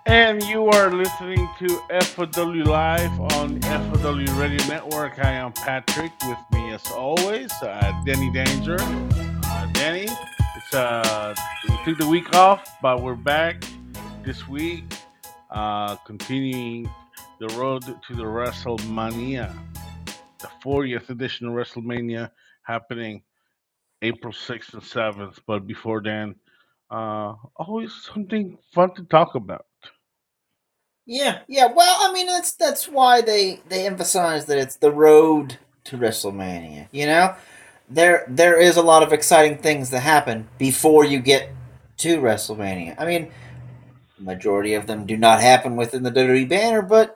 And you are listening to FOW Live on FOW Radio Network. I am Patrick. With me, as always, Danny Danger. Danny, we took the week off, but we're back this week, continuing the road to the WrestleMania, the 40th edition of WrestleMania, happening April 6th and 7th. But before then, always something fun to talk about. Yeah, yeah. Well, I mean, that's why they emphasize that it's the road to WrestleMania. There is a lot of exciting things that happen before you get to WrestleMania. I mean, the majority of them do not happen within the WWE banner, but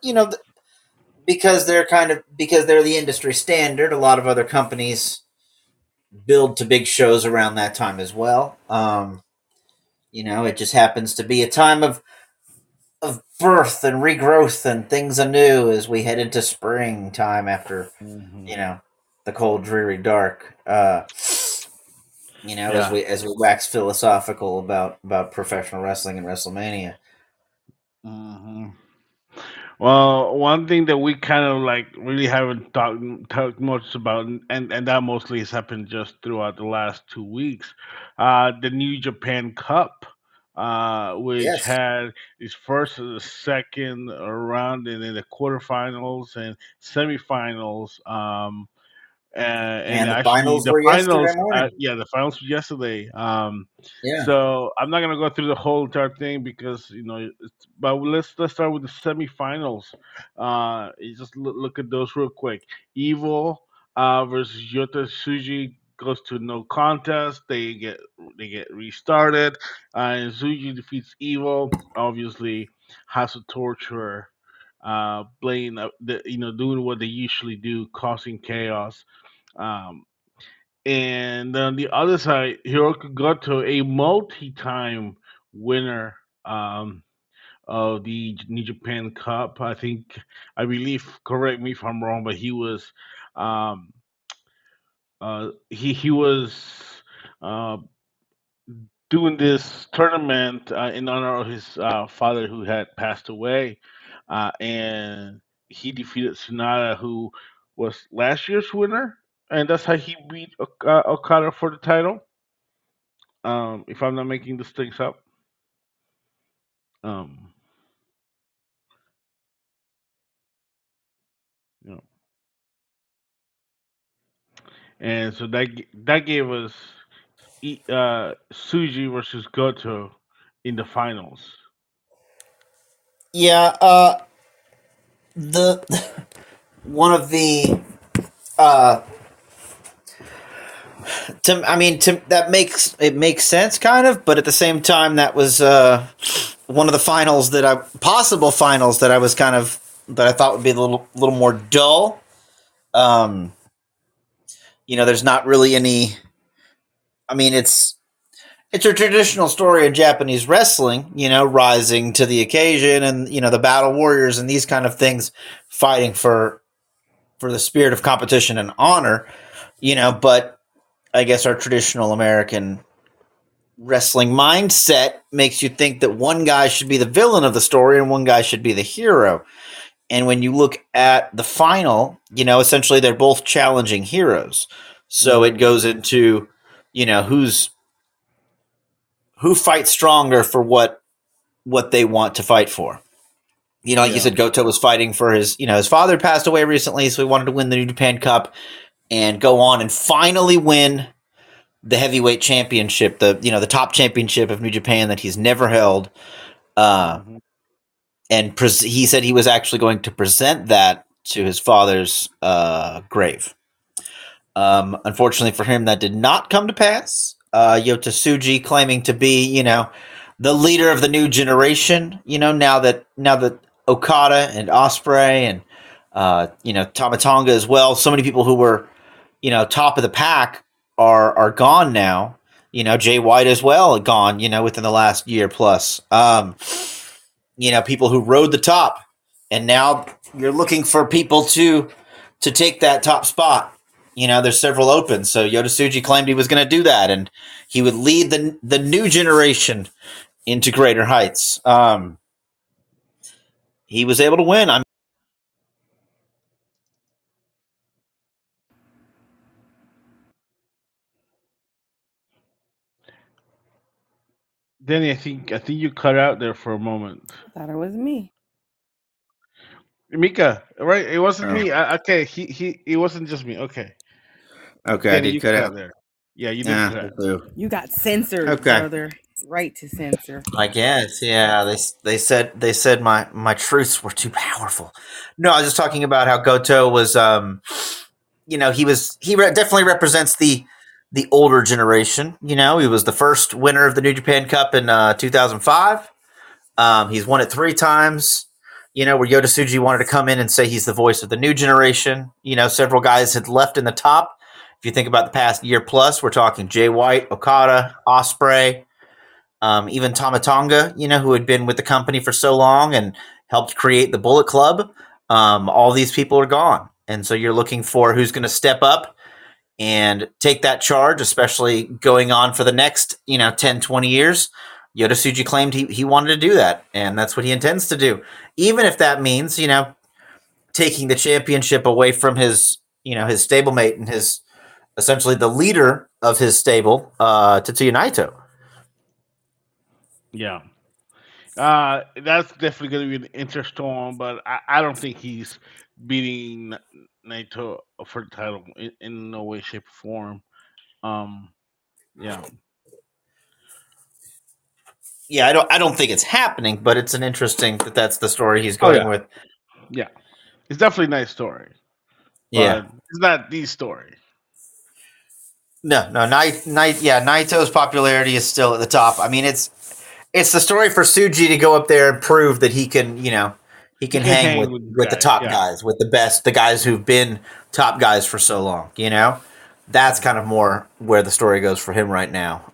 because they're the industry standard. A lot of other companies build to big shows around that time as well. It just happens to be a time of birth and regrowth and things anew as we head into springtime after Hmm. you know the cold dreary dark as Yeah. we wax philosophical about professional wrestling and WrestleMania. Hmm. Well, one thing that we kind of like really haven't talked much about, and that mostly has happened just throughout the last 2 weeks, the New Japan Cup, which Yes. had its first and the second round, and then the quarterfinals and semifinals. And And the actually finals the were yesterday finals, morning. yeah, the finals were yesterday. Yeah. So I'm not gonna go through the whole entire thing because but let's start with the semifinals. You just look at those real quick. Evil versus Yota Tsuji goes to no contest. They get restarted, and Tsuji defeats Evil. Obviously, has a torture, playing doing what they usually do, causing chaos. Um, and on the other side, Hiroki Goto, a multi-time winner, of the New Japan Cup. I believe, correct me if I'm wrong, but um, he was uh, doing this tournament in honor of his father who had passed away, and he defeated Sonata, who was last year's winner, and that's how he beat Okada for the title. If I'm not making these things up. Um, you know, and so that gave us Suji versus Goto in the finals. Yeah. The one of the uh that makes sense kind of, but at the same time that was one of the finals possible finals that I thought would be a little more dull. um there's not really any. I mean, it's a traditional story in Japanese wrestling, rising to the occasion, and the battle warriors and these kind of things, fighting for the spirit of competition and honor. But I guess our traditional American wrestling mindset makes you think that one guy should be the villain of the story and one guy should be the hero. And when you look at the final, essentially they're both challenging heroes. So it Hmm. goes into, who fights stronger for what they want to fight for. Like you Yeah. said, Goto was fighting for his father passed away recently, so he wanted to win the New Japan Cup and go on and finally win the heavyweight championship, the top championship of New Japan that he's never held. Uh, Hmm. and he said he was actually going to present that to his father's grave. Unfortunately for him, that did not come to pass. Yota Tsuji claiming to be, the leader of the new generation. Now that Okada and Ospreay and Tamatonga as well, so many people who were top of the pack are gone now. Jay White as well gone. Within the last year plus. People who rode the top, and now you're looking for people to take that top spot. There's several open. So Yota Tsuji claimed he was going to do that, and he would lead the new generation into greater heights. he was able to win. Danny, I think you cut out there for a moment. Thought it was me. Mika, right? It wasn't Oh, me. Okay, it wasn't just me. Okay, okay, I Danny, did you cut cut out out. there. Yeah, you did Yeah, cut out. You got censored, okay. brother. Right to censor. I guess, yeah. They said my truths were too powerful. No, I was just talking about how Goto was. Definitely represents the older generation. He was the first winner of the New Japan Cup in 2005. He's won it 3 times. Where Yota Tsuji wanted to come in and say he's the voice of the new generation. Several guys had left in the top. If you think about the past year plus, we're talking Jay White, Okada, Ospreay, even Tamatonga, who had been with the company for so long and helped create the Bullet Club. All these people are gone. And so you're looking for who's going to step up and take that charge, especially going on for the next, 10, 20 years. Yota Tsuji claimed he wanted to do that, and that's what he intends to do. Even if that means, taking the championship away from his stablemate and his essentially the leader of his stable, Tetsuya Naito. Yeah. That's definitely going to be an interesting one, but I don't think he's beating Naito for the title in no way, shape, or form. Um, yeah, Yeah, I don't think it's happening, but it's an interesting that's the story he's Oh going yeah, with. yeah. It's definitely a nice story, Yeah. but it's not the story. No, Naito's popularity is still at the top. I mean, it's the story for Tsuji to go up there and prove that he can, he He can can hang hang with with these with the guys. top Yeah, guys, with the best, the guys who've been top guys for so long. That's kind of more where the story goes for him right now.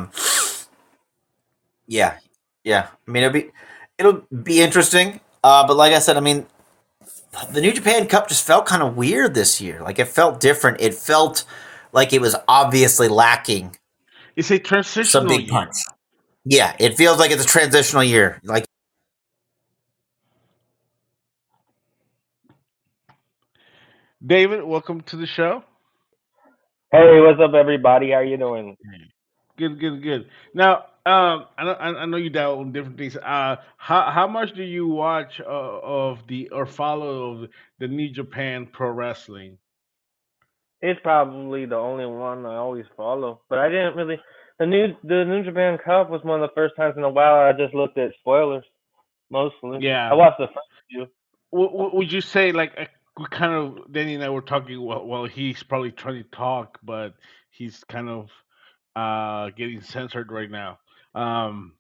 Yeah, yeah. I mean, it'll be interesting. But like I said, I mean, the New Japan Cup just felt kind of weird this year. Like it felt different. It felt like it was obviously lacking it's a some transitional big year. punch. Yeah, it feels like it's a transitional year. Like David, welcome to the show. Hey, what's up, everybody? How you doing? Good, good, good. Now, I know you dabble in different things. How much do you watch of the or follow of the New Japan Pro Wrestling? It's probably the only one I always follow, but I didn't really. The New Japan Cup was one of the first times in a while I just looked at spoilers mostly. I Yeah. watched the first few. Would you say like we kind of Danny and I were talking? Well, he's probably trying to talk, but he's kind of getting censored right now. Um,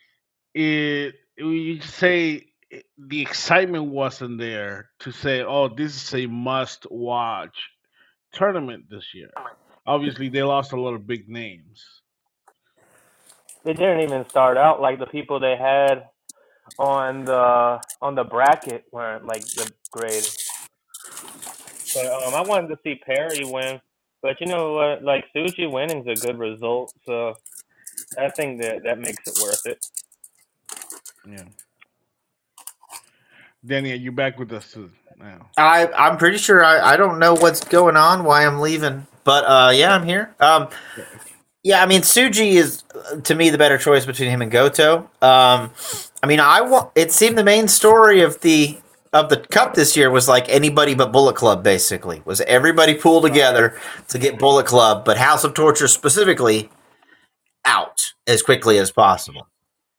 you say the excitement wasn't there to say, oh, this is a must watch tournament this year. Obviously, they lost a lot of big names. They didn't even start out like the people they had on the bracket weren't like the greatest. But I wanted to see Perry win, but you know what? Like Suchi winning's a good result, so I think that makes it worth it. Yeah, Danny, are you back with us now? I'm pretty sure I don't know what's going on, why I'm leaving, but yeah, I'm here. Yeah, I mean, Suji is to me the better choice between him and Goto. I mean, it seemed the main story of the cup this year was like anybody but Bullet Club. Basically, was everybody pulled together to get Bullet Club, but House of Torture specifically out as quickly as possible.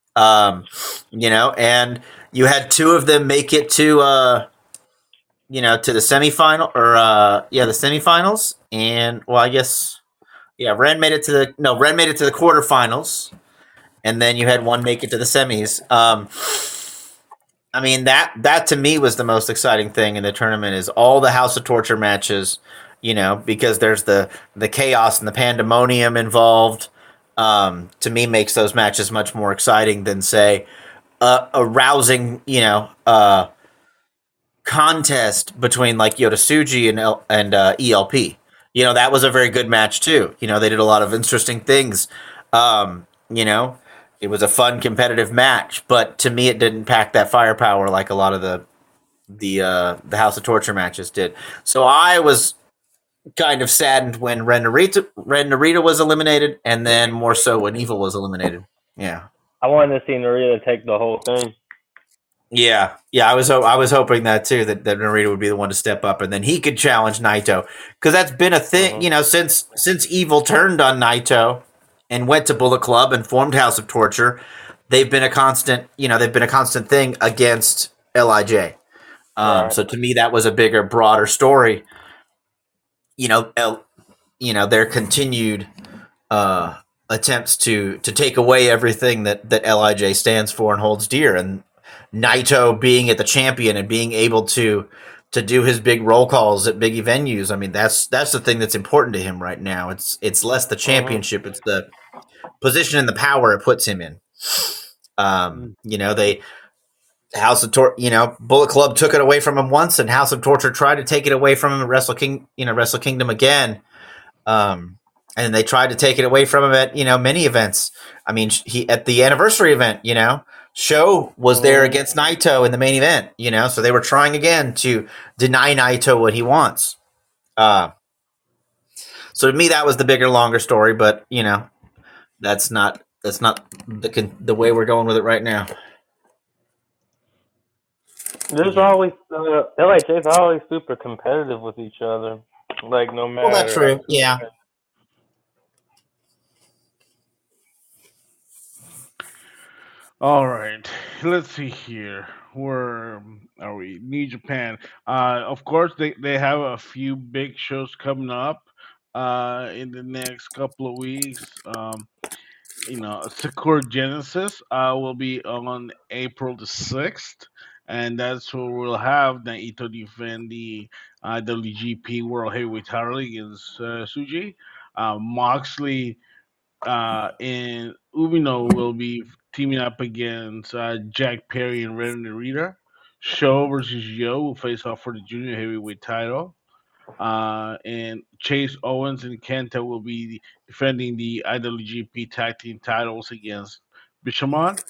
And you had 2 of them make it to the semifinal the semifinals, and well, I guess Ren made it to the quarterfinals, and then you had one make it to the semis. I mean that to me was the most exciting thing in the tournament is all the House of Torture matches, because there's the chaos and the pandemonium involved. To me, makes those matches much more exciting than say a rousing, contest between like Yota Tsuji and ELP. That was a very good match too. They did a lot of interesting things. Um, you know, It was a fun competitive match, but to me, it didn't pack that firepower like a lot of the House of Torture matches did. So I was kind of saddened when Ren Narita was eliminated, and then more so when Evil was eliminated. Yeah. I wanted to see Narita take the whole thing. Yeah, I was hoping that too, that Narita would be the one to step up, and then he could challenge Naito, because that's been a thing, since Evil turned on Naito and went to Bullet Club and formed House of Torture. They've been a constant, thing against Lij. Right. So to me, that was a bigger, broader story. Their continued attempts to take away everything that Lij stands for and holds dear, and Naito being at the champion and being able to do his big roll calls at big venues. I mean, that's the thing that's important to him right now. It's less the championship, it's the position and the power it puts him in. They House of Bullet Club took it away from him once, and House of Torture tried to take it away from him at Wrestle Kingdom again. And they tried to take it away from him at many events. I mean, he at the anniversary event, Show was there against Naito in the main event, so they were trying again to deny Naito what he wants. So to me, that was the bigger, longer story, but that's not the way we're going with it right now. There's always LHA's always super competitive with each other, like no matter. Well, that's true. Yeah. All right, let's see here. Where are we? New Japan. Of course, they have a few big shows coming up in the next couple of weeks. Sakura Genesis will be on April the 6th, and that's where we'll have Naito defend the WGP World Heavyweight title against Suji. Moxley and Umino will be teaming up against Jack Perry and Ren Narita. Show versus Yo will face off for the junior heavyweight title. And Chase Owens and Kenta will be defending the IWGP Tag Team titles against Bishamon.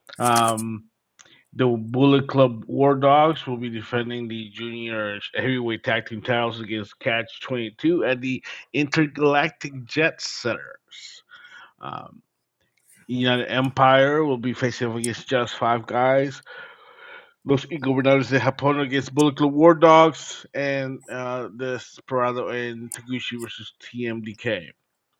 The Bullet Club War Dogs will be defending the junior heavyweight tag team titles against Catch 22 at the Intergalactic Jet Setters. United Empire will be facing off against Just Five Guys. Los Ingobernables de Japón against Bullet Club War Dogs, and Desperado and Taguchi versus TMDK.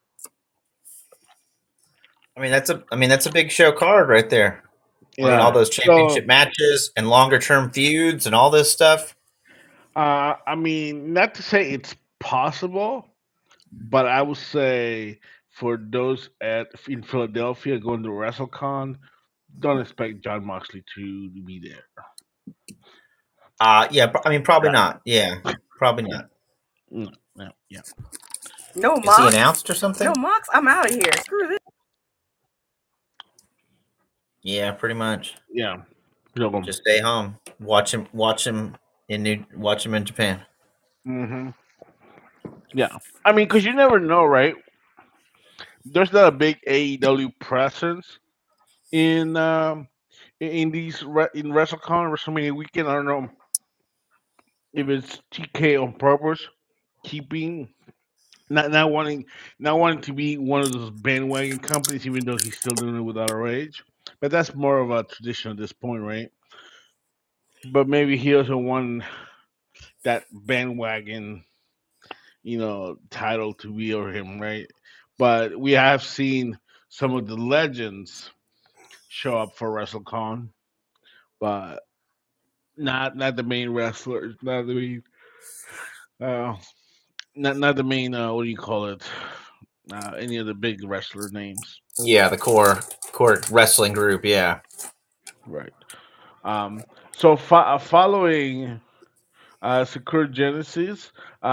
I mean, that's a big show card right there. Yeah, all those championship matches and longer term feuds and all this stuff. I mean, not to say it's possible, but I would say for those in Philadelphia going to WrestleCon, don't expect Jon Moxley to be there. Yeah, I mean, probably not. Yeah, probably not. Yeah. No, Mox. Is he announced or something? No, Mox, I'm out of here. Screw this. Yeah, pretty much. Yeah. Just stay home. Watch him in Japan. Mm-hmm. Yeah. I mean, because you never know, right? There's not a big AEW presence in these in WrestleCon, WrestleMania weekend. I don't know if it's TK on purpose, keeping not wanting to be one of those bandwagon companies, even though he's still doing it without a rage. But that's more of a tradition at this point, right? But maybe he doesn't want that bandwagon, title to be over him, right? But we have seen some of the legends show up for WrestleCon, but not the main wrestlers, not the main, not the main. What do you call it? Any of the big wrestler names? Yeah, the core wrestling group. Yeah, right. So following Sakura Genesis,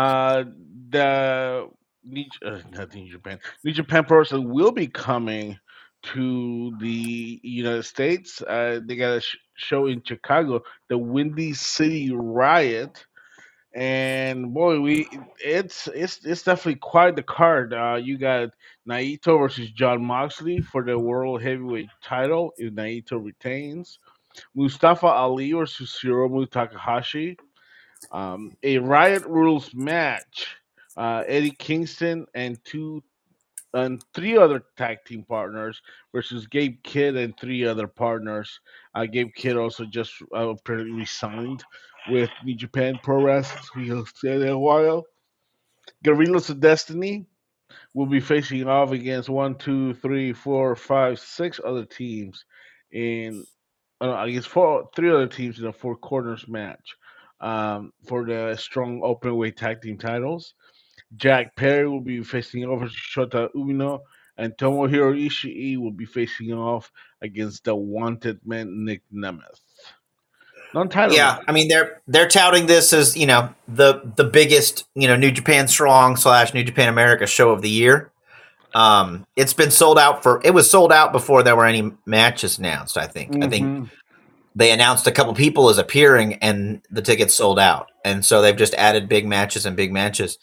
the New Japan Pro Wrestling will be coming to the United States. They got a show in Chicago, the Windy City Riot, And boy, it's definitely quite the card. You got Naito versus John Moxley for the world heavyweight title if Naito retains. Mustafa Ali versus Hiromu Takahashi. A Riot Rules match. Eddie Kingston and three other tag team partners versus Gabe Kidd and three other partners. Gabe Kidd also just apparently resigned with New Japan Pro Wrestling. So he'll stay there a while. Guerrillas of Destiny will be facing off against one, two, three, four, five, six other teams in I guess three other teams in a four corners match for the strong open weight tag team titles. Jack Perry will be facing off against Shota Umino, and Tomohiro Ishii will be facing off against the wanted man Nick Nemeth. Non-title Yeah, match. I mean they're touting this as the biggest New Japan Strong / New Japan America show of the year. It's been sold out it was sold out before there were any matches announced. I think Mm-hmm. they announced a couple people as appearing and the tickets sold out, and so they've just added big matches and big matches.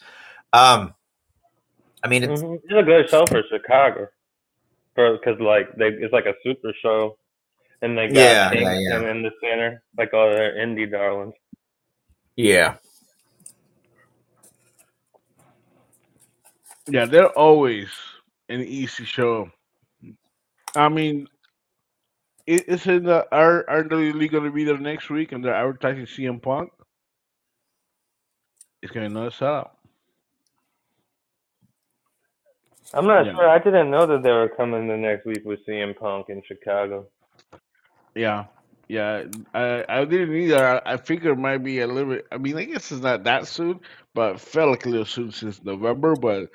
I mean It's a good show for Chicago, because like it's like a super show, and they got yeah, Kingston in the center, like all their indie darlings. yeah. Yeah, they're always an easy show. I mean, it's in the are they really going to be there next week and they're advertising CM Punk? It's going to be another sellout. I'm not Yeah, sure. I didn't know that they were coming the next week with CM Punk in Chicago. yeah, yeah. I didn't either. I figured it might be a little bit. I mean, I guess it's not that soon, but it felt like a little soon since November. But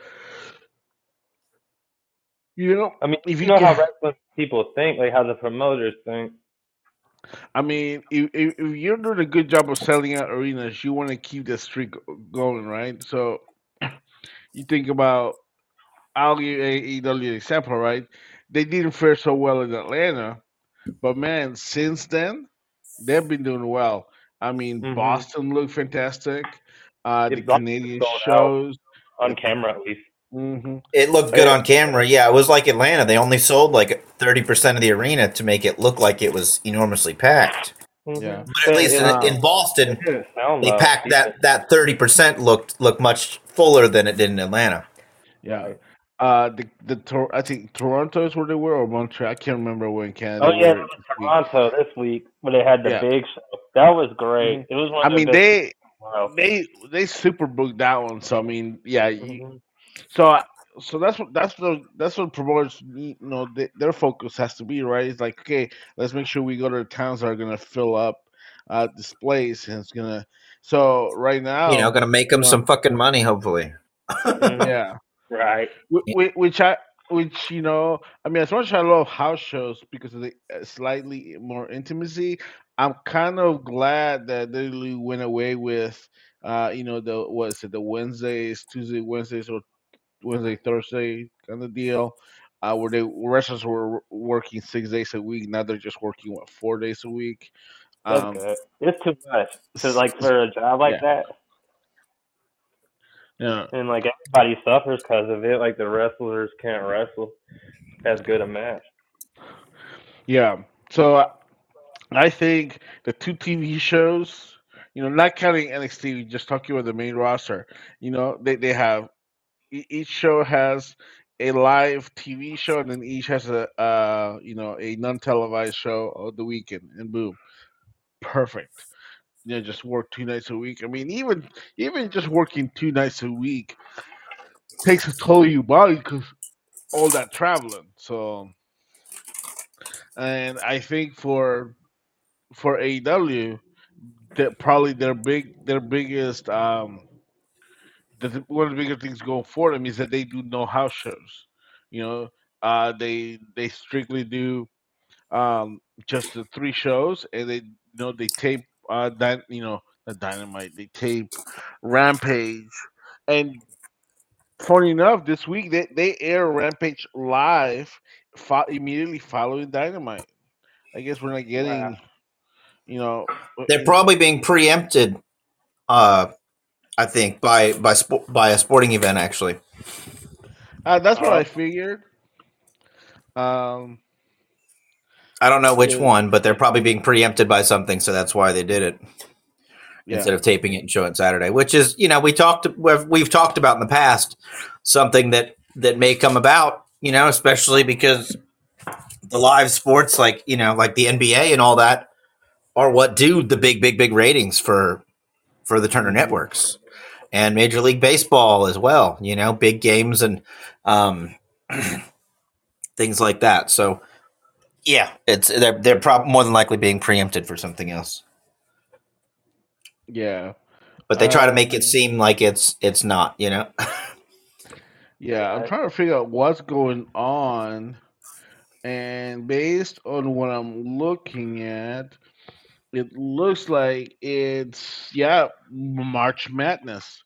I mean, if you you know how get, wrestling people think, like how the promoters think. I mean, if you're doing a good job of selling out arenas, you want to keep the streak going, right? So you think about, I'll give AEW an example, right? They didn't fare so well in Atlanta, but man, since then they've been doing well. I mean, Mm-hmm. Boston looked fantastic. The It Boston Canadian sold out shows. on camera at least. Mm-hmm. It looked good on camera. Yeah, it was like Atlanta. They only sold like 30% of the arena to make it look like it was enormously packed. Yeah. Mm-hmm. But at But least in it Boston, didn't sound they loud packed either. that 30% looked much fuller than it did in Atlanta. Yeah. Right. I think Toronto is where they were, or Montreal. I can't remember where in Canada Oh they yeah, it were was this week. Toronto this week when they had the Yeah. big show. That was Hmm. great. It was one I of mean, their best shows in a while. they super booked that one. So I mean, yeah. Mm-hmm. So so that's what promoters need. Their focus has to be, right. It's like, okay, let's make sure we go to the towns that are gonna fill up displays, and it's gonna. So right now, Gonna make you them know, some fucking money, hopefully. Mm-hmm. yeah. Right. Which I mean, as much as I love house shows because of the slightly more intimacy, I'm kind of glad that they really went away with, the what is it, the Tuesday, Wednesdays, or Wednesday, Thursday kind of deal, where wrestlers were working 6 days a week. Now they're just working 4 days a week. That's Um, good. It's too much to s- like s- for a job like yeah, that, yeah, and like everybody suffers because of it. Like the wrestlers can't wrestle as good a match. yeah. So I think the two TV shows, not counting NXT, just talking about the main roster, they have each show has a live TV show, and then each has a non-televised show of the weekend, and boom, perfect. Just work 2 nights a week. I mean, even just working 2 nights a week takes a toll of your body because all that traveling. So, and I think for AEW, that probably their biggest one of the bigger things going for them is that they do no house shows. You know, they strictly do just the three shows, and they tape the Dynamite. They tape Rampage, and funny enough, this week they air Rampage live, immediately following Dynamite. I guess we're not Wow. getting you know. They're probably being preempted uh, I think by a sporting event actually. That's what Oh, I figured. Um, I don't know which yeah, one, but they're probably being preempted by something, so that's why they did it yeah, instead of taping it and showing Saturday. Which is, we've talked about in the past something that may come about, especially because the live sports like like the NBA and all that are what do the big ratings for the Turner hmm networks and Major League Baseball as well. Big games and um, things like that. So yeah, they're probably more than likely being preempted for something else. yeah. But they try to make it Um, seem like it's not. yeah, I'm yeah. trying to figure out what's going on, and based on what I'm looking at, it looks like it's March Madness.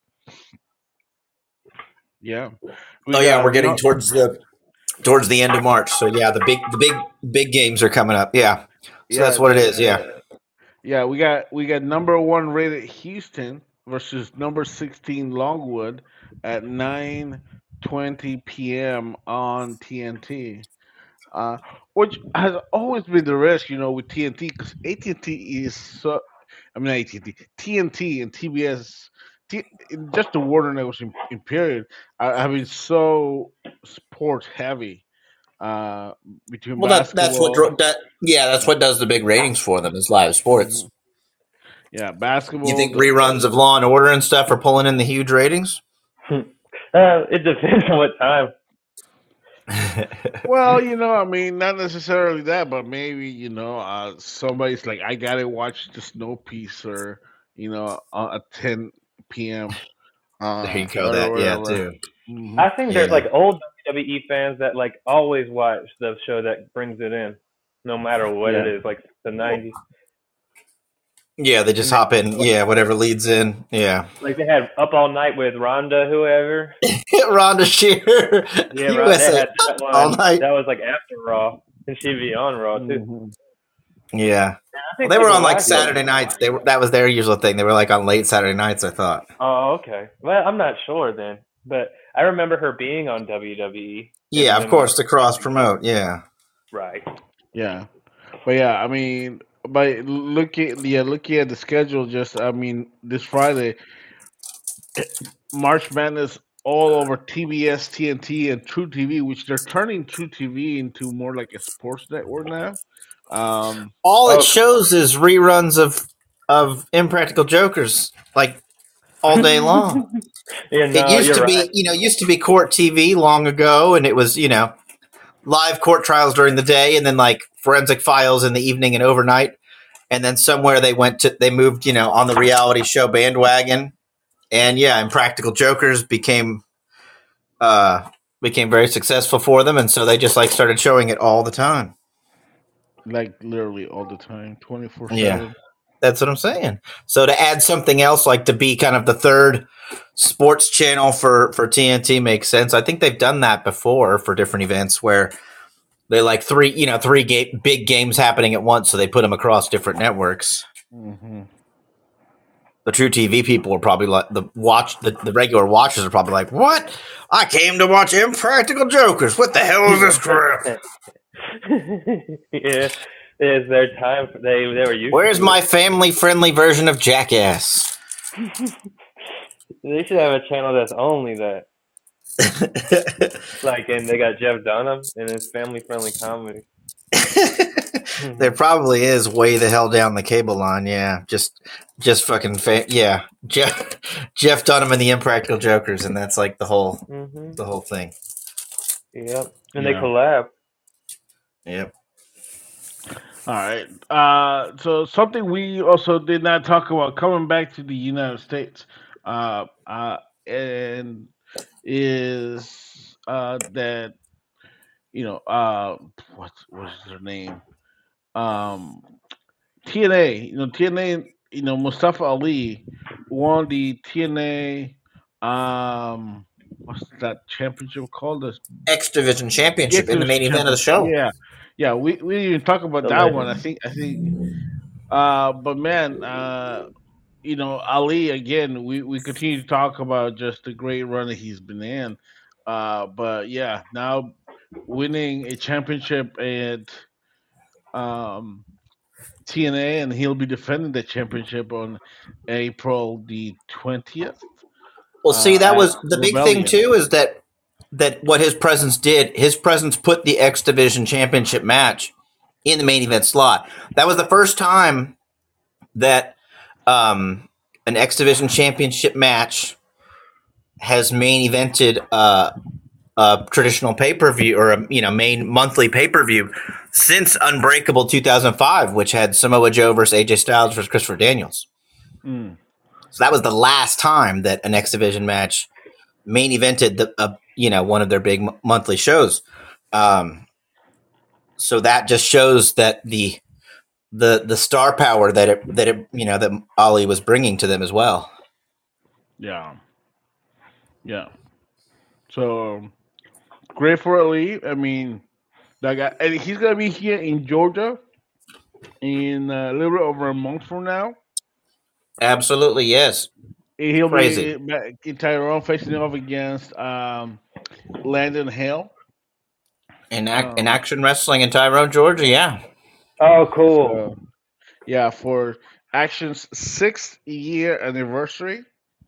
Yeah, we Oh yeah, got we're getting towards the end of March. So yeah, the big games are coming up. Yeah. So yeah that's what it is. the Yeah. yeah we got number one rated Houston versus number 16 Longwood at 9:20 p.m. on TNT. Uh, which has always been the risk, with TNT, because AT&T is so. I mean, AT&T, TNT, and TBS. Just the Warner Networks in period have been so sports heavy. Uh, Between Well, that's what basketball, that's what does the big ratings for them is live sports. mhm, yeah, You basketball. think reruns of Law and Order and stuff are pulling in the huge ratings? It depends on what time. Well, I mean, not necessarily that, but maybe somebody's like, I gotta watch the Snowpiercer, at 10 p.m. There you go. Or That yeah whatever. too. Hmm I think there's Yeah. like old WWE fans that like always watch the show that brings it in, no matter what it Yeah. is, like the '90s, Yeah, they just and they hop in. Yeah, whatever leads in. Yeah. like they had Up All Night with Rhonda, whoever. Rhonda Shear, Yeah, right. They USA had that all one. night. That was like after Raw, and she'd be on Raw too. hmm Yeah. I Well, think they were people on like watch it. Saturday nights. That was their usual thing. They were like on late Saturday nights, I thought. Oh, okay. Well, I'm not sure then, but I remember her being on WWE, Yeah, and of then course, to cross promote. Yeah. right. Yeah. But yeah, I mean, by looking at the schedule, just I mean, this Friday, March Madness all over TBS, TNT, and True TV, which they're turning True TV into more like a sports network now. Um, All it Oh, shows is reruns of Impractical Jokers, like all day long. yeah, It no, used you're to right. be, court TV long ago, and it was, live court trials during the day, and then like forensic files in the evening and overnight. And then somewhere they moved, on the reality show bandwagon, and yeah, Impractical Jokers uh, became very successful for them, and so they just like started showing it all the time. like literally all the time, 24 Yeah, 7. that's what I'm saying. So to add something else, like to be kind of the third sports channel for TNT makes sense. I think they've done that before for different events where they like three big games happening at once, so they put them across different networks. Hmm The True TV people are probably like the regular watchers are probably like, "What? I came to watch Impractical Jokers. What the hell is this crap? Yeah, it's their time. They were used Where's to my family-friendly version of Jackass?" it. They should have a channel that's only that. Like, and they got Jeff Dunham and his family-friendly comedy. There probably is way the hell down the cable line. Yeah, just fucking yeah. Jeff Dunham and the Impractical Jokers, and that's like the whole thing. Yep, and they Yeah. collab. Yep. All right. So something we also did not talk about coming back to the United States, and is that what's their name? Um, TNA. TNA. Mustafa Ali won the TNA. What's that championship called? The X Division Championship in the Division main event of the Championship. show. Yeah, yeah. We didn't even talk about The that one. legend. But man, Ali again. We continue to talk about just the great run that he's been in, but yeah, now winning a championship at um, TNA, and he'll be defending the championship on April the 20th Well, see, that at was the big thing Rebellion. too. Is that what his presence did? His presence put the X Division Championship match in the main event slot. That was the first time that an X Division Championship match has main evented a traditional pay per view or a main monthly pay per view since Unbreakable 2005, which had Samoa Joe versus AJ Styles versus Christopher Daniels. Mm. So that was the last time that an X Division match main evented one of their big monthly shows. So that just shows that the star power that Ali was bringing to them as well. Yeah, yeah. So great for Ali. I mean, that guy, and he's gonna be here in Georgia in a little bit over a month from now. Absolutely, yes. He'll Crazy. be back in Tyrone facing off against Landon Hale. In action wrestling in Tyrone, Georgia, yeah. Oh, cool. So, yeah, for Action's 6th year anniversary.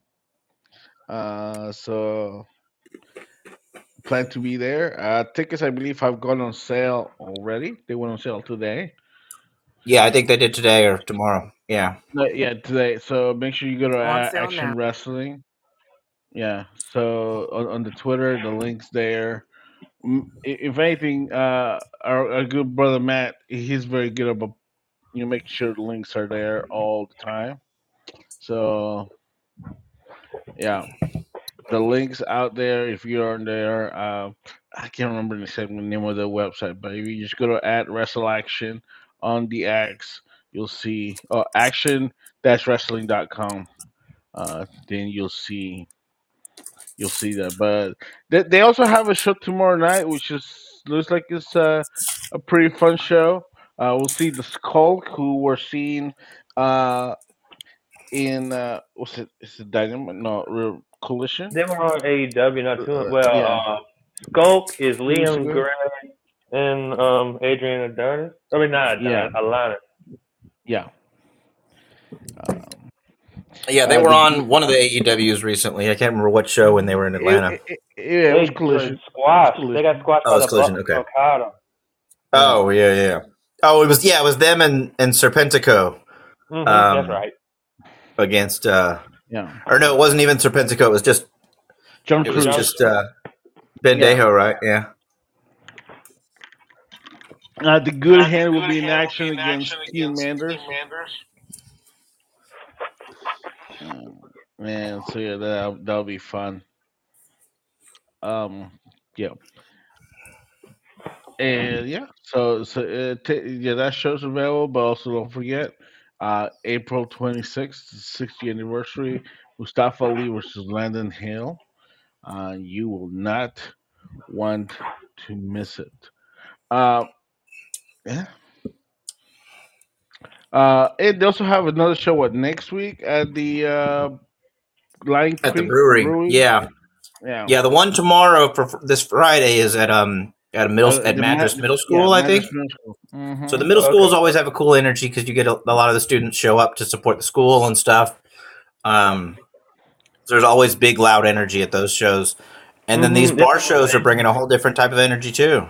So plan to be there. Tickets, I believe, have gone on sale already. They went on sale today. Yeah, I think they did today or tomorrow. Yeah. Yeah, today. So make sure you go to On sale Action now. Wrestling. Yeah. So on the Twitter, the link's there. If anything, our good brother Matt, he's very good about making sure the links are there all the time. So yeah, the links out there. If you're on there, I can't remember the exact name of the website, but if you just go to @Wrestle Action on the X, you'll see action-wrestling.com. Then you'll see that. But they also have a show tomorrow night, which looks like it's a pretty fun show. We'll see the Skulk, who we're seeing uh, in what's it? Is it Dynamite? No, Real Collision. They were on AEW not too well. Yeah, Skulk is 2 weeks Liam ago. Gray and Adrian Adonis. I mean, not Yeah, Adonis, Alanis. yeah. Um, Yeah, they were the on one of the AEWs recently. I can't remember what show when they were in Atlanta. it was They Collision. squashed. They got squashed Oh, by it's the Collision. Bucks Okay. and Okada. Yeah, Oh, yeah. Oh, it was them and Serpentico That's right. against yeah. or no, it wasn't even Serpentico. It was just John it was Cruz. just Bendejo, right? Yeah. The Good Hand will be in action against Team Manders. Man, so yeah, that'll be fun. Yeah, and yeah, yeah, that show's available. But also don't forget, April 26th, 60th anniversary, Mustafa Ali versus Landon Hale. You will not want to miss it. Uh, yeah. And they also have another show next week at the Lion At the Creek brewery. Brewing. Yeah. Yeah. Yeah, the one tomorrow for this Friday is at The Madras Middle yeah, School, I think. Madras Middle School. So the Mm-hmm. middle schools Okay. always have a cool energy because you get a lot of the students show up to support the school and stuff. So there's always big, loud energy at those shows. And then these bar shows are bringing a whole different type of energy too.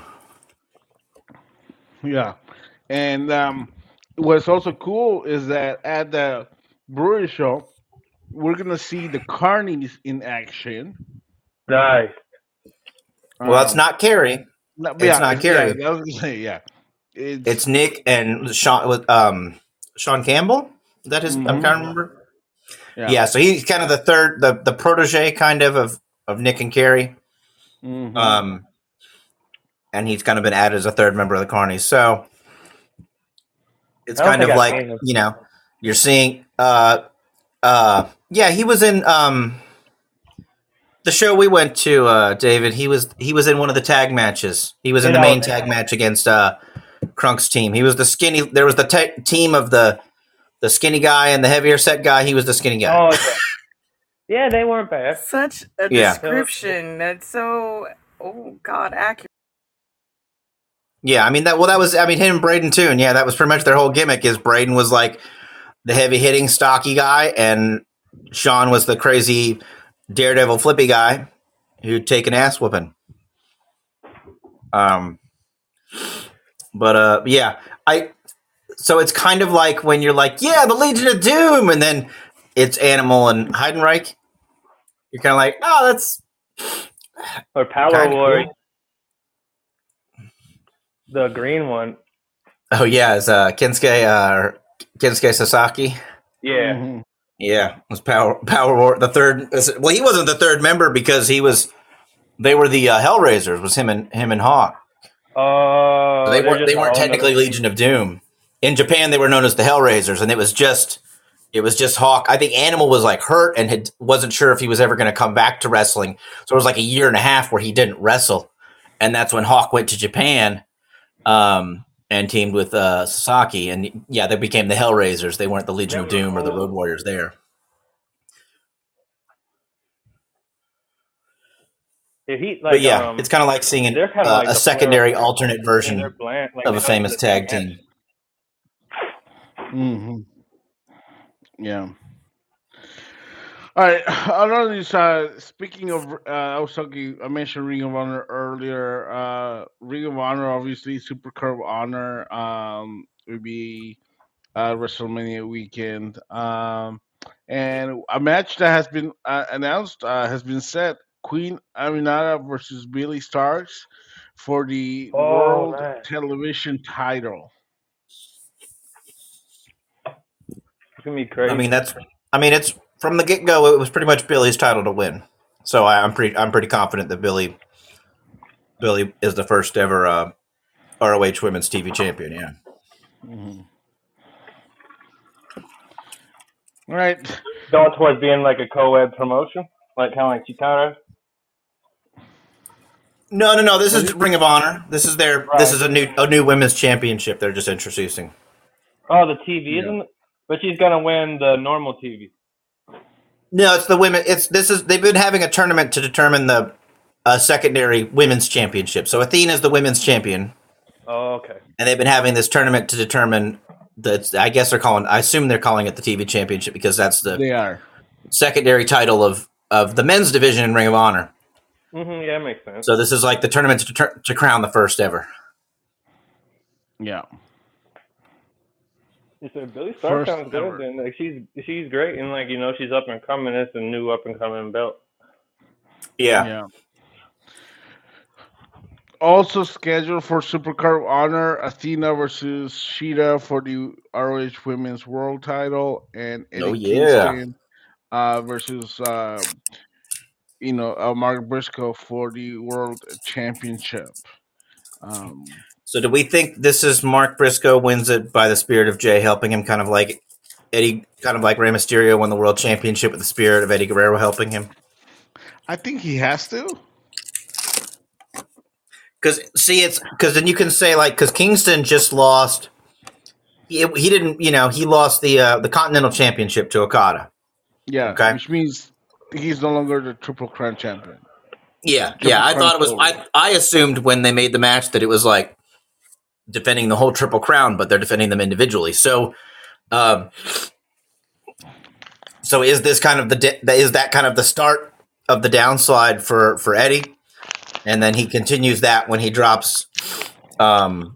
Yeah. And what's also cool is that at the brewery show, we're gonna see the Carnies in action. Nice. Well, that's not Carrie. But It's not Carrie. Yeah, I was gonna say, yeah. It's Nick and Sean with Sean Campbell. Is that his? I'm Mhm. trying to remember. Yeah. Yeah, so he's kind of the third, the protege kind of Nick and Carrie. Mhm. And he's kind of been added as a third member of the Carnies. So it's I don't kind of think I've like, seen him. you're seeing yeah, he was in the show we went to, David. He was in one of the tag matches. He was in the main tag match against Crunk's team. He was the skinny. There was the team of the the skinny guy and the heavier set guy. He was the skinny guy. Oh yeah, they weren't bad. Such a Yeah. description. That's so, oh God, accurate. Yeah, I mean that was him and Braden too, and yeah, that was pretty much their whole gimmick. Is Braden was like the heavy hitting stocky guy, and Sean was the crazy daredevil flippy guy who'd take an ass whooping. Yeah, so it's kind of like when you're like, yeah, the Legion of Doom, and then it's Animal and Heidenreich. You're kind of like, oh, that's or Power Warrior. Cool. The green one. Oh yeah, it's Kensuke Sasaki. Yeah. Mm-hmm. Yeah, it was Power War the third. Well, he wasn't the third member because they were the Hellraisers. Was him and Hawk. Oh, so they weren't technically Legion of Doom. In Japan, they were known as the Hellraisers, and it was just Hawk. I think Animal was like hurt and wasn't sure if he was ever going to come back to wrestling. So it was like a year and a half where he didn't wrestle, and that's when Hawk went to Japan. And teamed with Sasaki, and yeah, they became the Hellraisers. They weren't the Legion of Doom or the Road Warriors there. But yeah, it's kind of like seeing a secondary alternate version of a famous tag team. Mm-hmm. Yeah. All right. Another news. Speaking of, I mentioned Ring of Honor earlier. Ring of Honor, obviously, Super Curve Honor. Would be WrestleMania weekend. And a match that has been announced has been set: Queen Aminata versus Billy Starks for the World Television title. It's gonna be crazy. It's from the get go. It was pretty much Billy's title to win. So I'm pretty confident that Billy is the first ever ROH Women's TV champion. Yeah. Mm-hmm. All right. Going towards being like a co-ed promotion, like kind of like Chikara. No. This is Ring of Honor. This is This is a new women's championship. They're just introducing. Oh, the TV isn't. But she's gonna win the normal TV. No, it's the women. They've been having a tournament to determine the secondary women's championship. So Athena's the women's champion. Oh, okay. And they've been having this tournament to determine I assume they're calling it the TV championship because that's the secondary title of the men's division in Ring of Honor. Mm-hmm, yeah, that makes sense. So this is like the tournament to crown the first ever. Yeah. So Billy Stark sounds good, and like she's great, and like she's up and coming. It's a new up and coming belt. Yeah. Also scheduled for Supercard Honor, Athena versus Shida for the ROH Women's World Title, and Eddie Kingston versus Mark Briscoe for the World Championship. So do we think this is Mark Briscoe wins it by the spirit of Jay helping him, kind of like Eddie, kind of like Rey Mysterio won the World Championship with the spirit of Eddie Guerrero helping him? I think he has to. Because then you can say because Kingston just lost. He didn't, he lost the Continental Championship to Okada. Yeah, okay? Which means he's no longer the Triple Crown champion. Yeah, I thought it was. I assumed when they made the match that it was like defending the whole Triple Crown, but they're defending them individually. So, is this kind of the start of the downslide for Eddie? And then he continues that when he drops the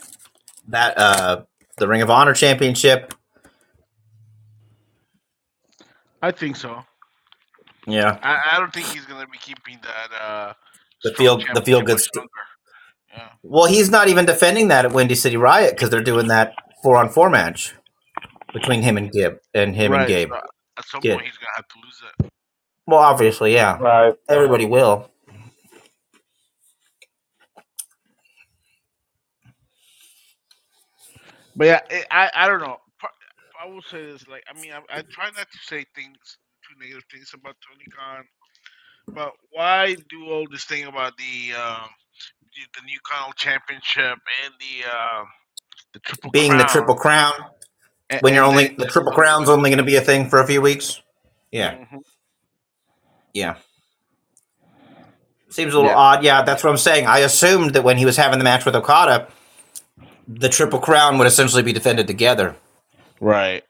Ring of Honor Championship. I think so. Yeah, I don't think he's going to be keeping that. The feel good. Yeah. Well, he's not even defending that at Windy City Riot because they're doing that 4-on-4 match between him and Gabe and Gabe. At some point, he's going to have to lose it. Well, obviously, yeah. Right. Everybody will. But yeah, I don't know. I will say this, I try not to say too negative things about Tony Khan, but why do all this thing about the new Continental Championship and the Triple being Crown? The Triple Crown? When you're and only then the Triple Crown's only going to be a thing for a few weeks. Yeah, Mhm. yeah. Seems a little Yeah, odd. Yeah, that's what I'm saying. I assumed that when he was having the match with Okada, the Triple Crown would essentially be defended together. right.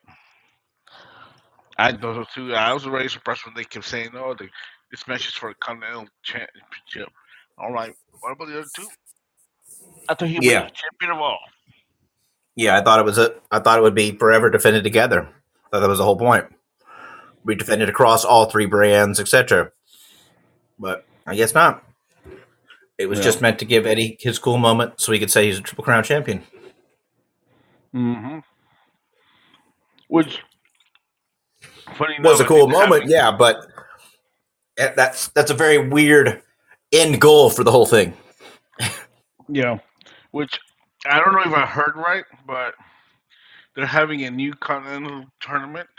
I thought so too. I was already surprised when they kept saying, "Oh, this match is for a Continental Championship." I'm like, "What about the other two? I thought he was Yeah, champion of all." yeah. I thought it would be forever defended together. I thought that was the whole point. Be defended across all three brands, etc. But I guess not. It was Yeah. just meant to give Eddie his cool moment so he could say he's a Triple Crown champion. hmm Which, funny Was enough, a I think cool they're moment, having. yeah, but that's a very weird end goal for the whole thing. Yeah. Which I don't know if I heard right, but they're having a new Continental tournament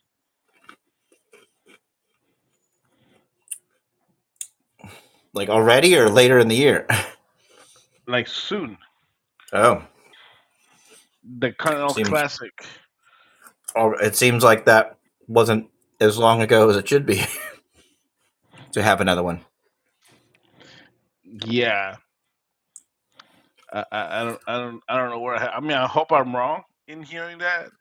Like already or later in the year. like soon. Oh, The Continental seems. Classic. It seems like that wasn't as long ago as it should be to have another one. Yeah. I don't know where I mean, I hope I'm wrong in hearing that,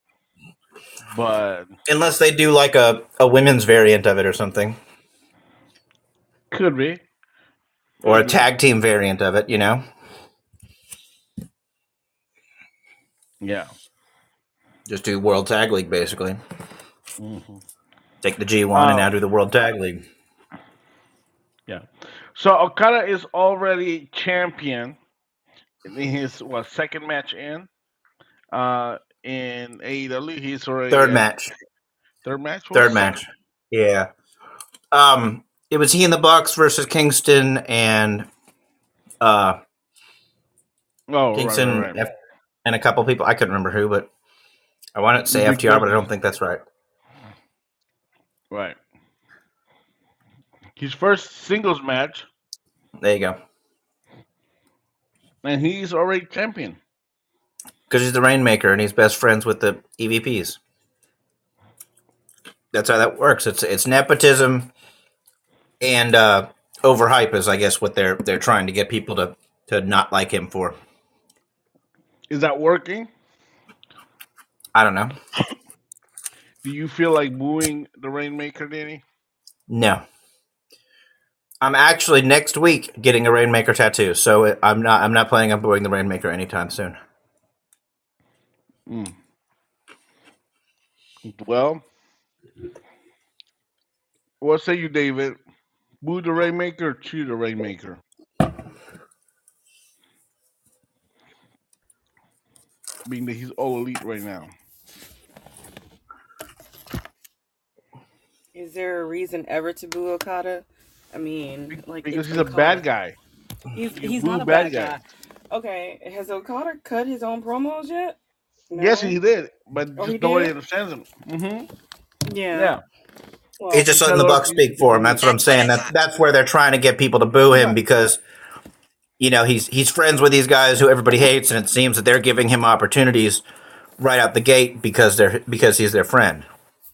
but Unless they do like a women's variant of it or something, could be. or a Could be. tag team variant of it. Yeah. Just do World Tag League basically. hmm Take the G1 and now Um. do the World Tag League. Yeah. So Okada is already champion in his second match in AEW. He's already Third at match. third match. What was Third the second? match. Yeah. It was he and the Bucks versus Kingston and uh Oh, Kingston right. and a couple people. I couldn't remember who, but I wanted to say Big FTR, but I Dudley. don't think that's right. Right. His first singles match, There you go. and he's already champion. Because he's the Rainmaker and he's best friends with the EVPs. That's how that works. It's nepotism and overhype is, I guess, what they're trying to get people to not like him for. Is that working? I don't know. Do you feel like booing the Rainmaker, Danny? No, I'm actually next week getting a Rainmaker tattoo, so I'm not planning on booing the Rainmaker anytime soon. Mm. Well, what say you, David? Boo the Rainmaker or chew the Rainmaker? Being that he's all elite right now. Is there a reason ever to boo Okada? I mean, like Because it's he's a bad Okada. guy. He's You he's boo not a bad bad guy. guys. Okay, has Okada cut his own promos yet? Yes, No. he did, but Oh, he just nobody did. understands him. Yeah. Yeah. Well, He's just letting the Bucks speak for him. That's what I'm saying. That's where they're trying to get people to boo him Right. because he's friends with these guys who everybody hates, and it seems that they're giving him opportunities right out the gate because he's their friend.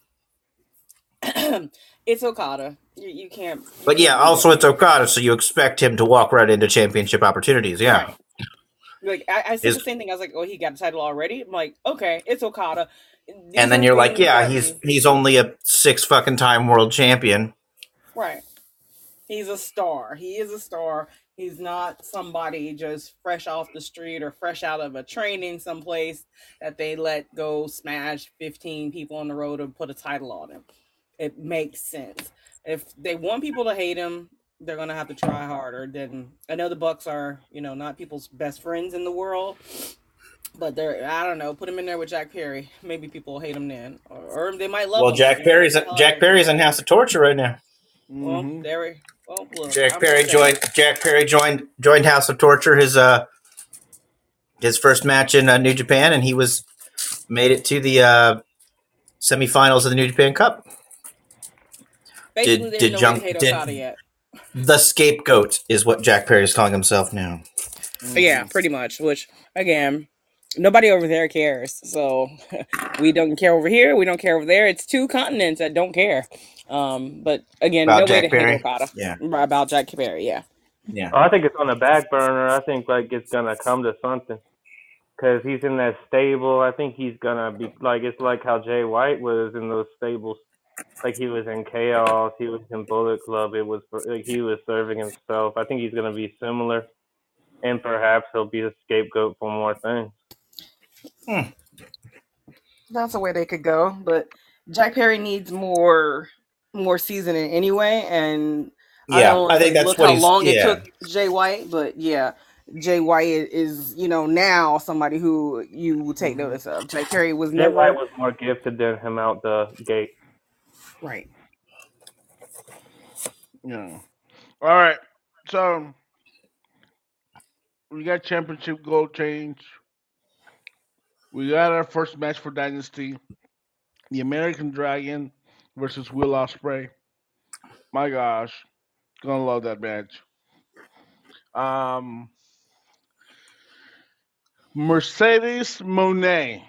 it's Okada. You can't. But yeah, also it's Okada, so you expect him to walk right into championship opportunities. Yeah. Right. Like I said the same thing. I was like, "Oh, he got a title already." I'm like, "Okay, it's Okada." And then you're like, "Yeah, he's only a 6 fucking time world champion." Right. He's a star. He is a star. He's not somebody just fresh off the street or fresh out of a training someplace that they let go smash 15 people on the road and put a title on him. It makes sense. If they want people to hate him, they're gonna have to try harder. Then I know the Bucks are, not people's best friends in the world, but I don't know, put him in there with Jack Perry. Maybe people will hate him then, or they might love him. Jack Perry's in House of Torture right now. Well, look, Jack Perry joined House of Torture his first match in New Japan, and he made it to the semifinals of the New Japan Cup. Basically, there's no way to hate Okada yet. The scapegoat is what Jack Perry is calling himself now. Yeah, pretty much. Which again, Nobody over there cares. So we don't care over here. We don't care over there. It's two continents that don't care. But again, About no way to Jack hate Perry. Okada. Yeah. About Jack Perry. Yeah. Yeah. Oh, I think it's on the back burner. I think like it's gonna come to something because he's in that stable. I think he's gonna be like it's like how Jay White was in those stables. Like he was in Chaos, he was in Bullet Club. It was like he was serving himself. I think he's gonna be similar, and perhaps he'll be the scapegoat for more things. That's the way they could go. But Jack Perry needs more seasoning anyway, and I Yeah, don't I know think if that's look what how he's. long it Yeah. took Jay White, but yeah, Jay White is now somebody who you will take notice of. Jack Perry was Jay White never was more gifted than him out the gate. right. Yeah. All right. So we got championship gold change. We got our first match for Dynasty. The American Dragon versus Will Ospreay. My gosh, gonna love that match. Um, Mercedes Monet,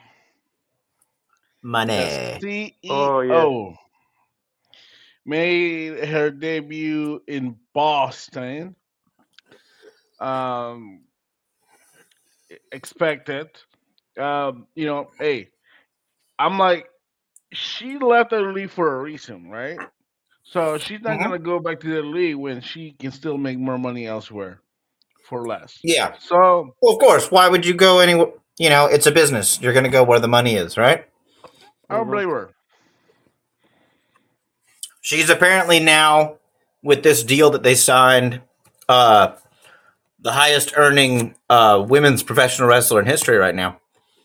the Money. Oh yeah, CEO, made her debut in Boston. Um, Expected. Hey, I'm like, she left the league for a reason, right? So she's not Mhm. gonna go back to the league when she can still make more money elsewhere for less. Yeah. So Well, of course. Why would you go anywhere? You know, it's a business. You're going to go where the money is, right? I don't blame her. She's apparently now with this deal that they signed, uh, the highest earning women's professional wrestler in history right now.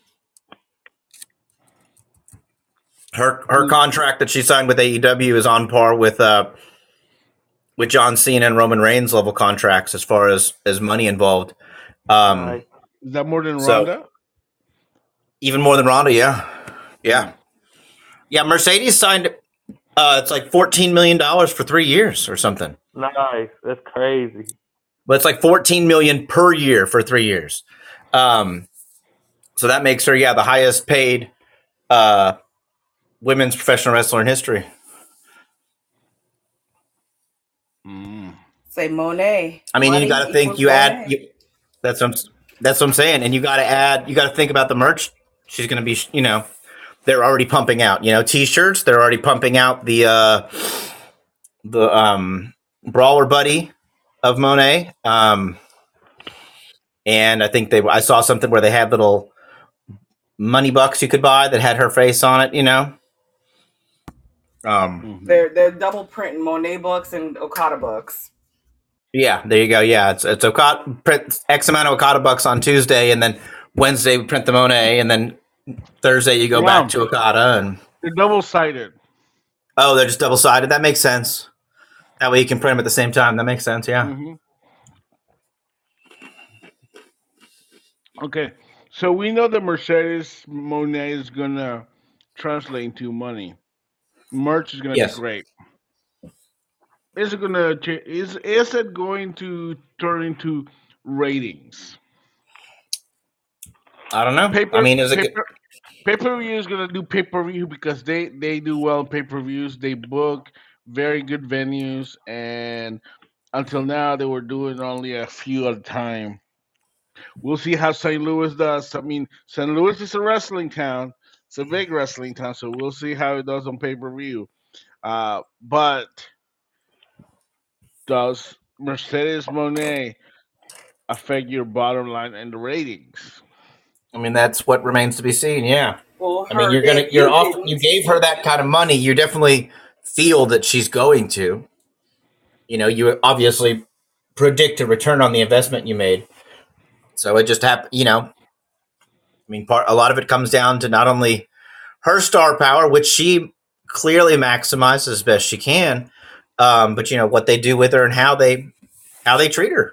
Her contract that she signed with AEW is on par with John Cena and Roman Reigns level contracts as far as money involved. nice. Is that more than So Ronda? even more than Ronda, yeah. Mercedes signed. It's like $14 million for 3 years or something. Nice. That's crazy. But it's like $14 million per year for 3 years. So that makes her, the highest paid women's professional wrestler in history. Say Monet. I mean, Money you got to think equals you add. Monet. That's what I'm saying, and you got to add. You got to think about the merch. She's going to be, they're already pumping out, t-shirts. They're already pumping out the brawler buddy of Monet. And I think I saw something where they had little money bucks you could buy that had her face on it, They're double printing Monet bucks and Okada bucks. Yeah, there you go. Yeah, it's Okada, print X amount of Okada bucks on Tuesday, and then Wednesday we print the Monet, and then Thursday you go back to Okada, and they're double sided. Oh, they're just double sided. That makes sense. That way you can print them at the same time. That makes sense. Yeah. Mm-hmm. Okay, so we know that Mercedes Monet is gonna translate into money. Merch is gonna be great. Is it gonna is it going to turn into ratings? I don't know. Pay-per-view is gonna do pay-per-view because they do well in pay-per-views. They book very good venues, and until now they were doing only a few at a time. We'll see how St. Louis does. I mean, St. Louis is a wrestling town. It's a big wrestling town, so we'll see how it does on pay-per-view. But does Mercedes Monet affect your bottom line and the ratings? I mean, that's what remains to be seen. Yeah. Well, I mean, you gave her that kind of money. You definitely feel that she's going to. You obviously predict a return on the investment you made. So it just happened. I mean, a lot of it comes down to not only her star power, which she clearly maximizes as best she can, but what they do with her and how they treat her.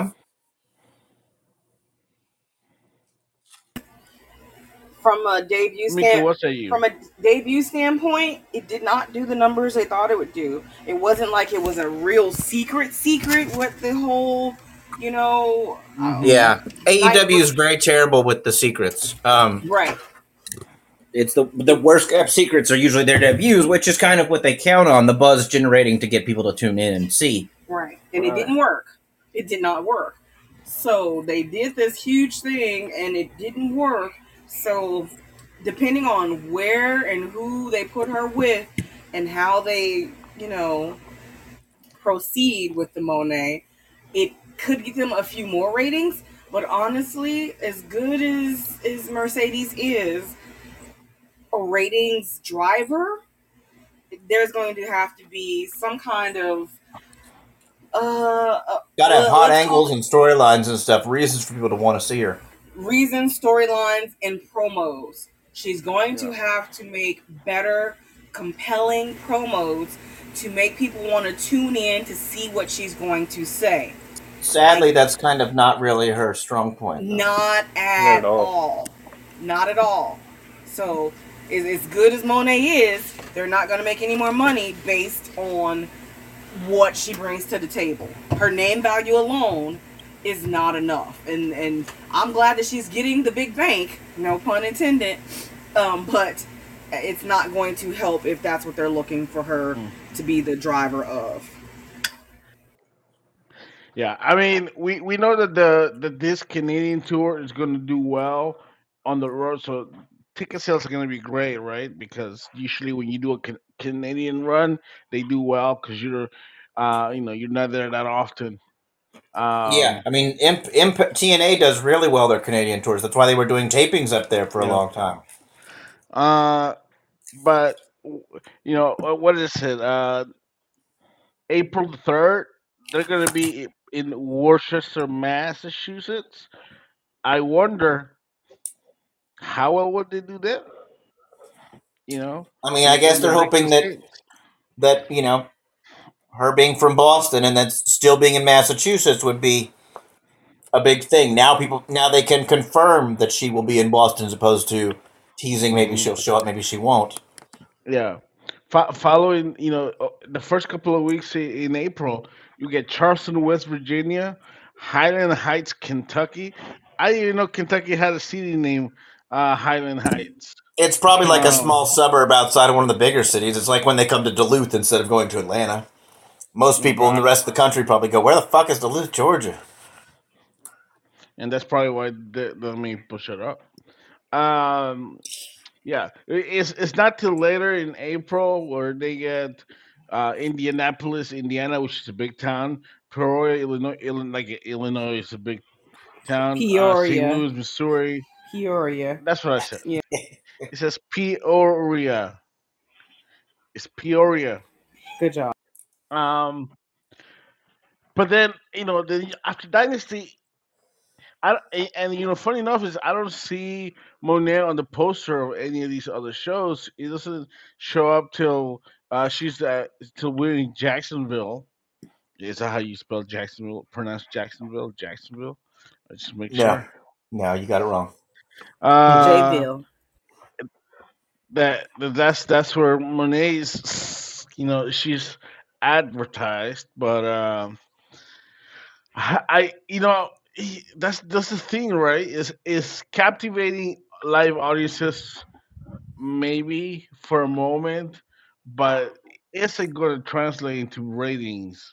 From a debut standpoint, it did not do the numbers they thought it would do. It wasn't like it was a real secret what the whole You know, Hmm. Yeah, Night AEW is very terrible with the secrets. right, It's the worst kept secrets are usually their debuts, which is kind of what they count on the buzz generating to get people to tune in and see. right, and it Right. didn't work. It did not work. So they did this huge thing, and it didn't work. So depending on where and who they put her with, and how they, you know, proceed with the Monet, it could get them a few more ratings. But honestly, as good as Mercedes is a ratings driver, there's going to have to be some kind of Got to have hot let's call angles it and storylines and stuff, reasons for people to want to see her. reasons, storylines, and promos. She's going to Yeah. have to make better, compelling promos to make people want to tune in to see what she's going to say. Sadly, that's kind of not really her strong point, though. Not Not at at all. all. Not at all. So, as good as Monet is, they're not going to make any more money based on what she brings to the table. Her name value alone is not enough. And I'm glad that she's getting the big bank, no pun intended. But it's not going to help if that's what they're looking for her Mm. to be the driver of. Yeah, I mean, we know that the this Canadian tour is going to do well on the road, so ticket sales are going to be great, right? Because usually when you do a Canadian run, they do well because you're not there that often. Yeah, Um, I mean, TNA does really well their Canadian tours. That's why they were doing tapings up there for a yeah. long time. Uh, but what is it? April 3rd, they're going to be in Worcester, Massachusetts. I wonder how well would they do that? You know, I mean, I guess in they're the regular hoping states. that her being from Boston and then still being in Massachusetts would be a big thing. Now they can confirm that she will be in Boston as opposed to teasing. Maybe Hmm. she'll show up. Maybe she won't. Yeah. Following, the first couple of weeks in April, you get Charleston, West Virginia, Highland Heights, Kentucky. I didn't even know Kentucky had a city named Highland Heights. It's probably like a Um, small suburb outside of one of the bigger cities. It's like when they come to Duluth instead of going to Atlanta. Most people in the right. rest of the country probably go, "Where the fuck is Duluth, Georgia?" And that's probably why they may push it up. Um, Yeah, it's not till later in April where they get Indianapolis, Indiana, which is a big town. Peoria, Illinois is a big town. St. Peoria. Louis, Missouri. Peoria. That's what I said. Yeah. It says Peoria. It's Peoria. Good job. Um, but then after Dynasty, funny enough is I don't see Monet on the poster of any of these other shows. It doesn't show up till she's till we're in Jacksonville. Is that how you spell Jacksonville? Pronounce Jacksonville? Jacksonville? I just make No, sure. no, you got it wrong. Uh, Jayville. that's where Monet's. She's advertised, but that's the thing, right? Is captivating live audiences maybe for a moment, but is it going to translate into ratings?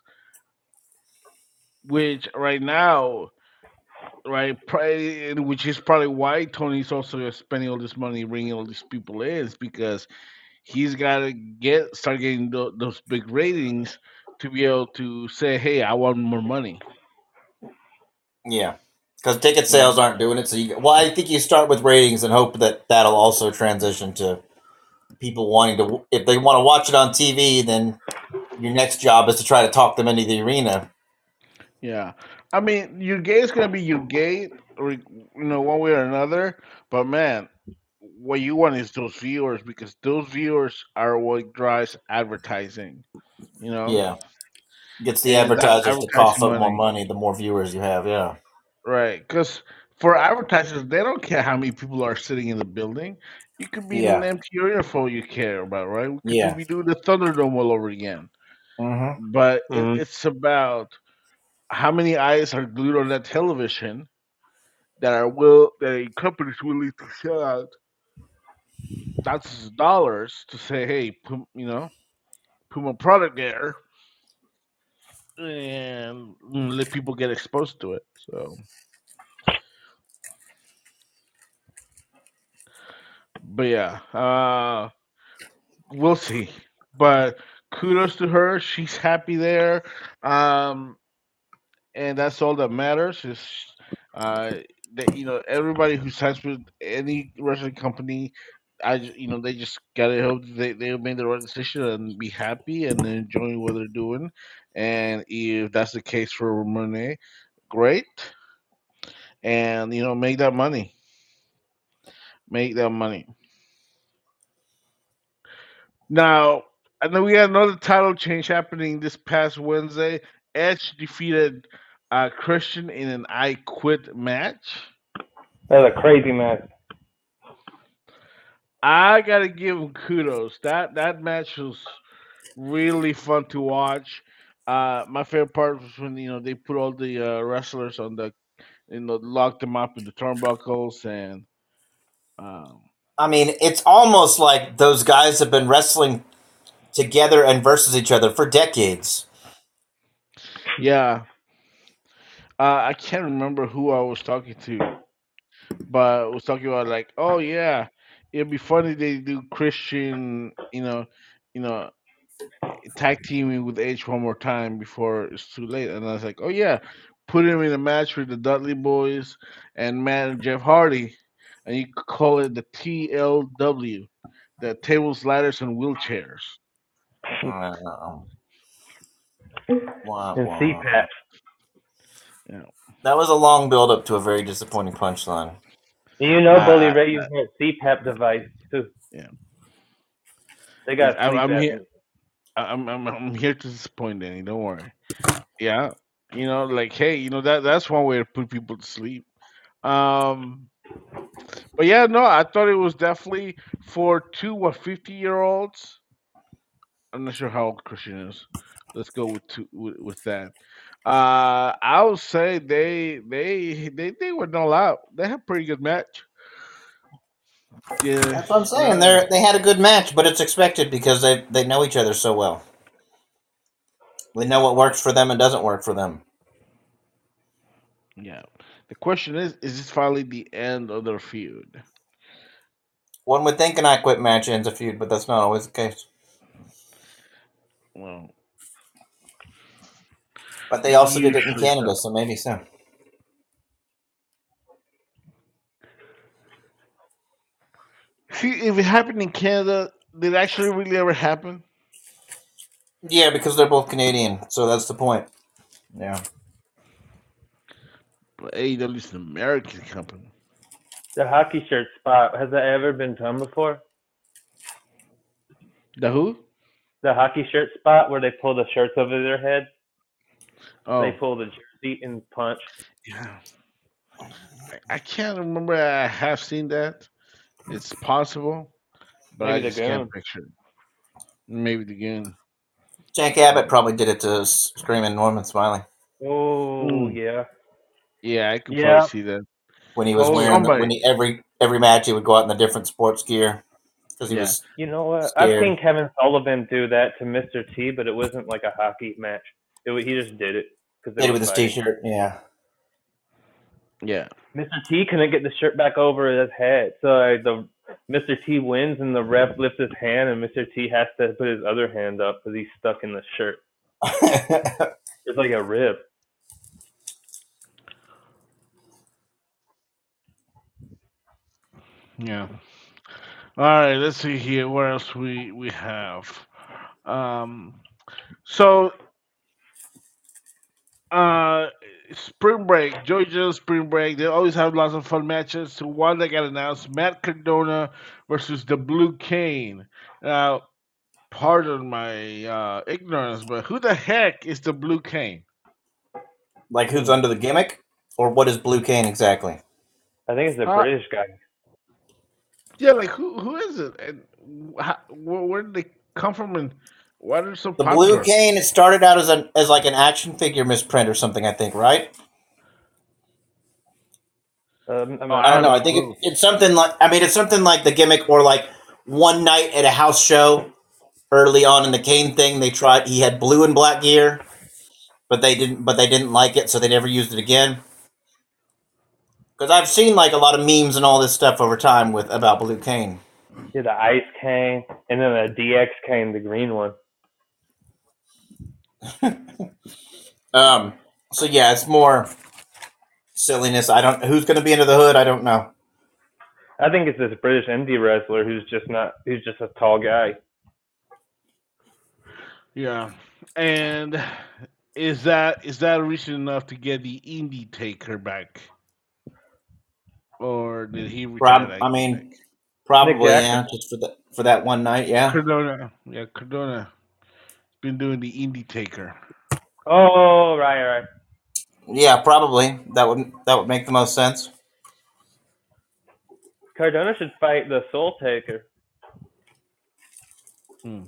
Which right now, right, which is probably why Tony's also spending all this money bringing all these people in, is because he's got to start getting those big ratings to be able to say, "Hey, I want more money." Yeah, because ticket You know? sales aren't doing it. Well, I think you start with ratings and hope that that'll also transition to people wanting to. If they want to watch it on TV, then your next job is to try to talk them into the arena. Yeah, I mean, your gate is gonna be your gate, or one way or another. But man, what you want is those viewers because those viewers are what drives advertising. You know, Yeah, gets the and that's advertisers to cough advertising up more money, money the more viewers you have. Yeah. right? Because for advertisers, they don't care how many people are sitting in the building. You could be in an Yeah. empty arena for all you care about, right? We could Yeah. be doing the Thunderdome all over again. Mm-hmm. But Mm-hmm. it's about how many eyes are glued on that television that a company's willing to shell out thousands of dollars to say, hey, put my product there and let people get exposed to it. So, but yeah, we'll see. But kudos to her. She's happy there. Um, and that's all that matters is uh that everybody who signs with any wrestling company they just gotta hope they made the right decision and be happy and enjoy what they're doing, and if that's the case for Monet, great, and make that money. Now, I know we had another title change happening this past Wednesday. Edge defeated Christian in an I Quit match. That was a crazy match. I gotta give him kudos. That match was really fun to watch. My favorite part was when they put all the wrestlers on the locked them up in the turnbuckles and um, I mean, it's almost like those guys have been wrestling together and versus each other for decades. yeah. I can't remember who I was talking to, but I was talking about like, oh yeah, it'd be funny they do Christian, you know, tag teaming with H one more time before it's too late. And I was like, oh yeah, put him in a match with the Dudley Boys and Matt and Jeff Hardy, and you could call it the TLW, the tables, ladders, and wheelchairs. Wow, And wow. CPAP. Yeah. That was a long build up to a very disappointing punchline. Bully Uh, Ray used that CPAP device too. yeah. They got I'm, sleep I'm here. apnea. I'm here to disappoint Danny. Don't worry. Yeah. Like hey, that's one way to put people to sleep. Um, but yeah, no, I thought it was definitely for two 50-year-olds. I'm not sure how old Christian is. Let's go with two with that. I would say they were all out. They had a pretty good match. Yeah, That's what I'm saying. They had a good match, but it's expected because they know each other so well. They know what works for them and doesn't work for them. yeah. The question is this finally the end of their feud? One would think an I Quit match ends a feud, but that's not always the case. Well, But they also did it in usually Canada, so. so maybe so. See, if it happened in Canada, did it actually really ever happen? Yeah, because they're both Canadian, so that's the point. Yeah. But AEW is an American company. The hockey shirt spot, has that ever been done before? The who? The hockey shirt spot where they pull the shirts over their head. Oh, They pull the jersey and punch. yeah. I can't remember. I have seen that. It's possible, but I Maybe the just can't goon. picture it. Maybe the game. Jack Abbott probably did it to Screaming Norman Smiley Oh, Mm. yeah. Yeah, I could Yeah. probably see that. when he was Oh, wearing somebody. when he every match he would go out in the different sports gear because he Yeah. was You know what? I've scared. seen Kevin Sullivan do that to Mr. T, but it wasn't like a hockey match. He just did it because Did it with his T-shirt. Yeah. Yeah. Mr. T couldn't get the shirt back over his head, so the Mr. T wins, and the ref lifts his hand, and Mr. T has to put his other hand up because he's stuck in the shirt. It's like a rib. Yeah. All right. Let's see here. What else we have? Um. So, uh, spring break, Georgia spring break. They always have lots of fun matches. So one that got announced: Matt Cardona versus the Blue Cane. Now, pardon my ignorance, but who the heck is the Blue Cane? Like who's under the gimmick, or what is Blue Cane exactly? I think it's a Uh, British guy. yeah, like who is it, and where did they come from, and Why are they so The Blue popular? Cane, it started out as like an action figure misprint or something, I think, right? I'm Oh, not I I don't have know. no I think clue. it's something like. I mean, it's something like the gimmick, or like one night at a house show early on in the Kane thing. They tried. He had blue and black gear, but they didn't. But they didn't like it, so they never used it again. Because I've seen like a lot of memes and all this stuff over time with about Blue Cane. yeah, the Ice Cane, and then the DX Cane, the green one. Um. So yeah, it's more silliness. I don't. Who's going to be under the hood? I don't know. I think it's this British indie wrestler who's just a tall guy. Yeah, and is that reason enough to get the Indie Taker back, or did he retire that I gimmick? mean, Nick probably Jackson. yeah, just for that one night. Yeah. Cardona, yeah, Cardona been doing the Indie Taker. Oh, right. Yeah, probably. That would make the most sense. Cardona should fight the Soul Taker. Hmm.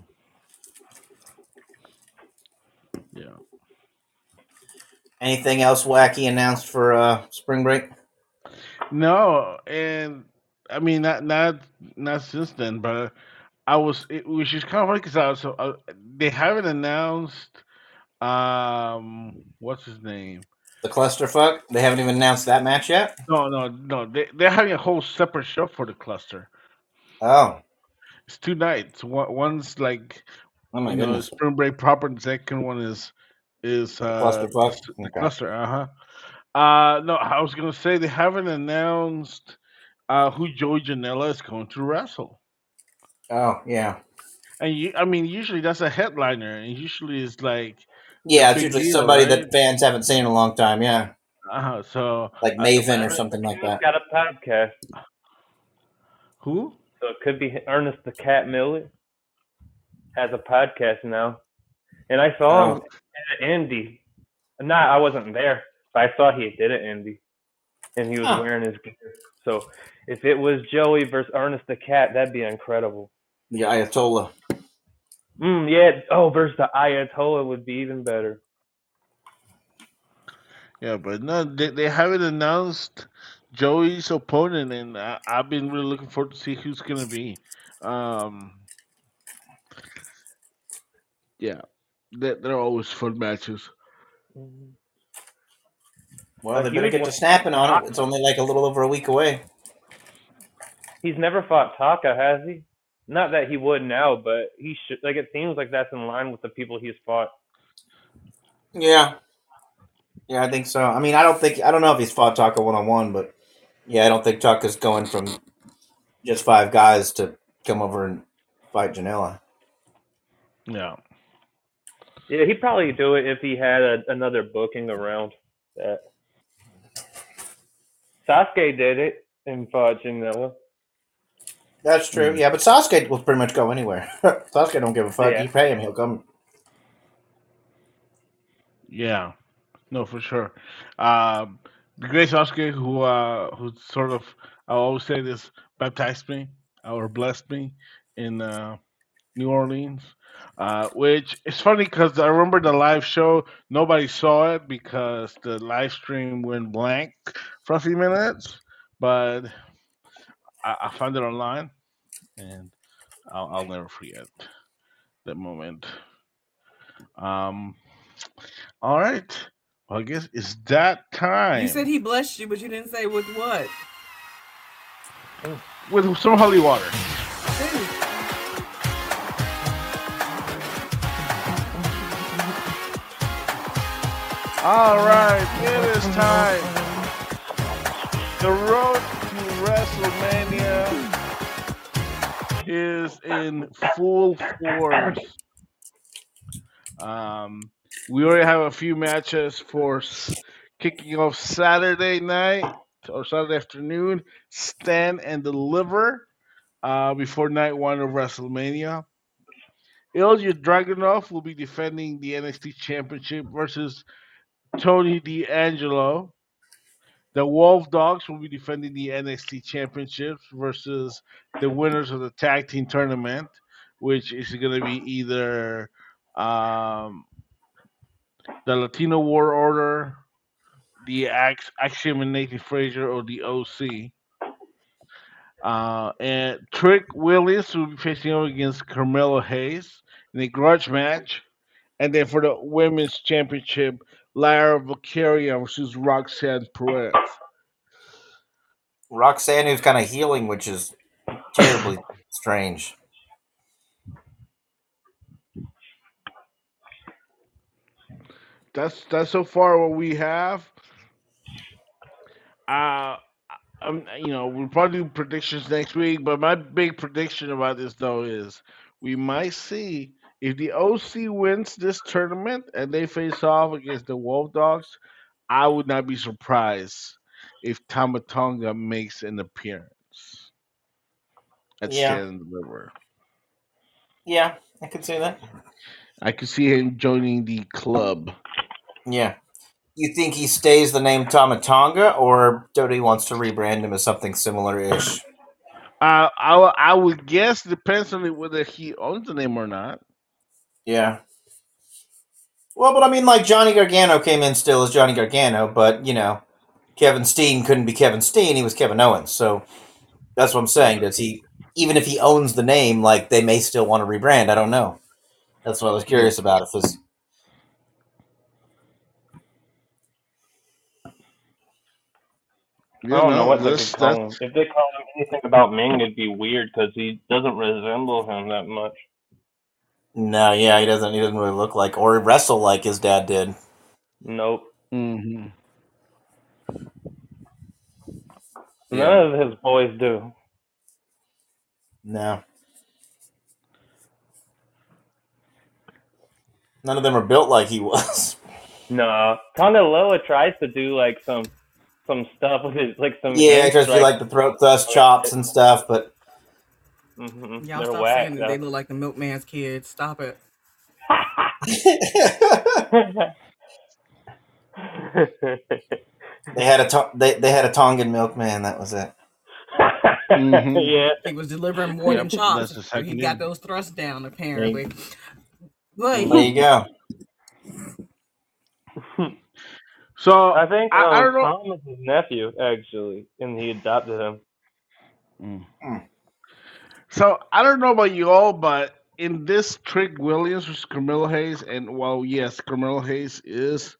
Yeah. Anything else wacky announced for spring break? No, and I mean not since then, but which is kind of funny because they haven't announced what's his name? The clusterfuck. They haven't even announced that match yet. No. They're having a whole separate show for the cluster. Oh, It's two nights. One's like oh my goodness. spring break proper, and the second one is Clusterfuck. the Okay. cluster. No, I was gonna say they haven't announced who Joey Janela is going to wrestle. Oh yeah. And I mean, usually that's a headliner, and usually it's like the Yeah, it's big usually deal, somebody right? that fans haven't seen in a long time. Yeah, So like I, Maven or Ernest something the like Cat's that. got a podcast, who? so it could be Ernest the Cat Miller has a podcast now, and I saw him Oh, at Indy. I wasn't there, but I saw he did it Indy, and he was huh. wearing his gear. So if it was Joey versus Ernest the Cat, that'd be incredible. The Ayatollah. Yeah. Oh, versus the Ayatollah would be even better. Yeah, but no, they haven't announced Joey's opponent, and I've been really looking forward to see who's gonna be. Um, yeah, they're always fun matches. Well, A they better huge get one. to snapping on it. It's only like a little over a week away. He's never fought Taka, has he? Not that he would now, but he should. Like it seems like that's in line with the people he's fought. Yeah, yeah, I think so. I mean, I don't know if he's fought Taka 1-on-1, but yeah, I don't think Taka's going from just 5 guys to come over and fight Janela. Yeah, Yeah, he'd probably do it if he had another booking around that. Sasuke did it and fought Janela. That's true. Mm. Yeah, but Sasuke will pretty much go anywhere. Sasuke don't give a fuck. Yeah. You pay him, he'll come. yeah, no, for sure. The great Sasuke, who sort of, I always say this, baptized me or blessed me in New Orleans. Which is funny because I remember the live show. Nobody saw it because the live stream went blank for a few minutes, but I found it online, and I'll never forget that moment. Um, all right. Well, I guess it's that You said time he blessed you, but you didn't say with what. with some holy water. Ooh. All right, it is time. The road to WrestleMania is in full force. We already have a few matches for kicking off Saturday night or Saturday afternoon. Stand and Deliver before night one of WrestleMania. Ilya Dragunov will be defending the NXT Championship versus Tony D'Angelo. The Wolf Dogs will be defending the NXT Championships versus the winners of the tag team tournament, which is going to be either um, the Latino War Order, the Axiom and Nathan Frazier, or the OC. And Trick Williams will be facing off against Carmelo Hayes in a grudge match. And then for the women's championship, Lara Valkyria versus Roxanne Perez. Roxanne, who's kind of healing, which is terribly strange. That's so far what we have. Uh, we'll probably do predictions next week. But my big prediction about this though is we might see if the OC wins this tournament and they face off against the Wolf Dogs. I would not be surprised if Tamatonga makes an appearance at Yeah, Stand and Deliver. yeah, I could see that. I could see him joining the club. Yeah. You think he stays the name Tamatonga, or Dodie wants to rebrand him as something similar-ish? I would guess it depends on whether he owns the name or not. Yeah. Well, but I mean, like, Johnny Gargano came in still as Johnny Gargano, but, Kevin Steen couldn't be Kevin Steen, he was Kevin Owens. So that's what I'm saying. Does he, even if he owns the name, like, they may still want to rebrand? I don't know. That's what I was curious about. If it's I don't know what they could call him. If they call him anything about Ming, it'd be weird because he doesn't resemble him that much. No, yeah, he doesn't really look like or wrestle like his dad did. Nope. Mm-hmm. None of his boys do. No. None of them are built like he was. No. Tonga Loa tries to do like some stuff with his some. Yeah, he tries to do like the throat thrust chops and stuff, but Y'all they're stop whack, saying that they look like the milkman's kids. Stop it. they had a Tongan milkman. That was it. Mm-hmm. Yeah, he was delivering more than chops. He got those thrusts down apparently. There you go. So I think I don't know. Tom is his nephew actually, and he adopted him. So I don't know about you all, but in this Trick Williams versus Carmelo Hayes, and while yes, Carmelo Hayes is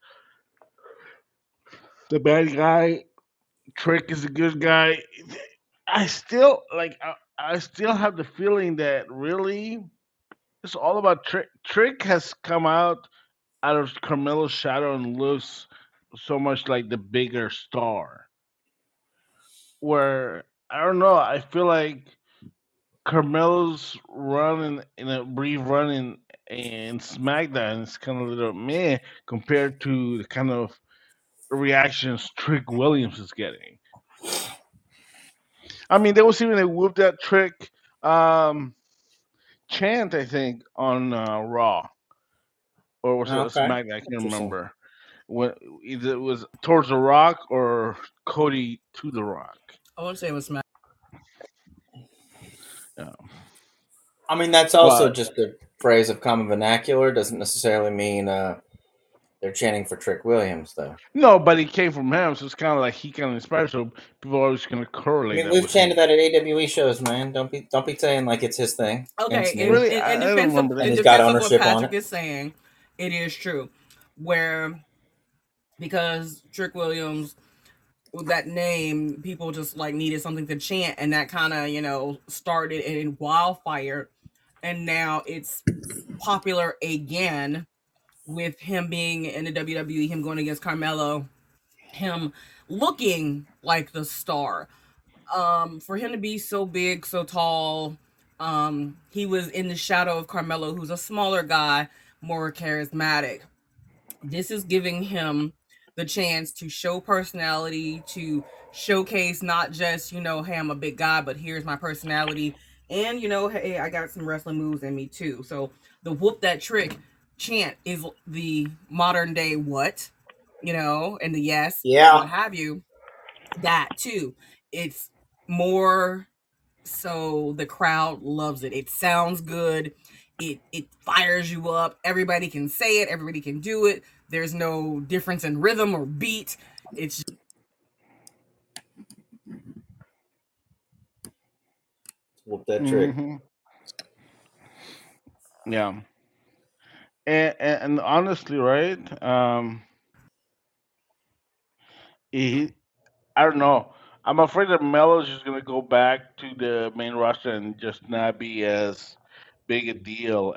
the bad guy, Trick is a good guy. I still I still have the feeling that really it's all about Trick. Trick has come out of Carmelo's shadow and looks so much like the bigger star. Where I don't know, I feel like Carmelo's run in a brief run in SmackDown is kind of a little meh compared to the kind of reactions Trick Williams is getting. I mean, there was even a whoop that Trick chant, I think, on Raw. Or was it SmackDown? I can't remember. When either it was towards the Rock or Cody to the Rock. I want to say it was SmackDown. Yeah. I mean, that's also just a phrase of common vernacular. Doesn't necessarily mean they're chanting for Trick Williams, though. No, but it came from him, so it's kind of like he kind of inspired. So people are always going to correlate. I mean, we've chanted that at AWE shows, man. Don't be saying like it's his thing. Okay, in defense of what Patrick is saying, it is true. Where because Trick Williams, with that name, people just like needed something to chant, and that kind of started in wildfire, and now it's popular again with him being in the WWE, him going against Carmelo, him looking like the star. For him to be so big, so tall, he was in the shadow of Carmelo, who's a smaller guy, more charismatic. This is giving him the chance to show personality, to showcase not just, hey, I'm a big guy, but here's my personality. And, hey, I got some wrestling moves in me too. So the whoop that trick chant is the modern day what, and the yes, what have you. That too. It's more so the crowd loves it. It sounds good. it fires you up. Everybody can say it. Everybody can do it. There's no difference in rhythm or beat. It's Whoop that trick. Hmm. Yeah. And honestly, right? He, I don't know. I'm afraid that Melo's just gonna go back to the main roster and just not be as big a deal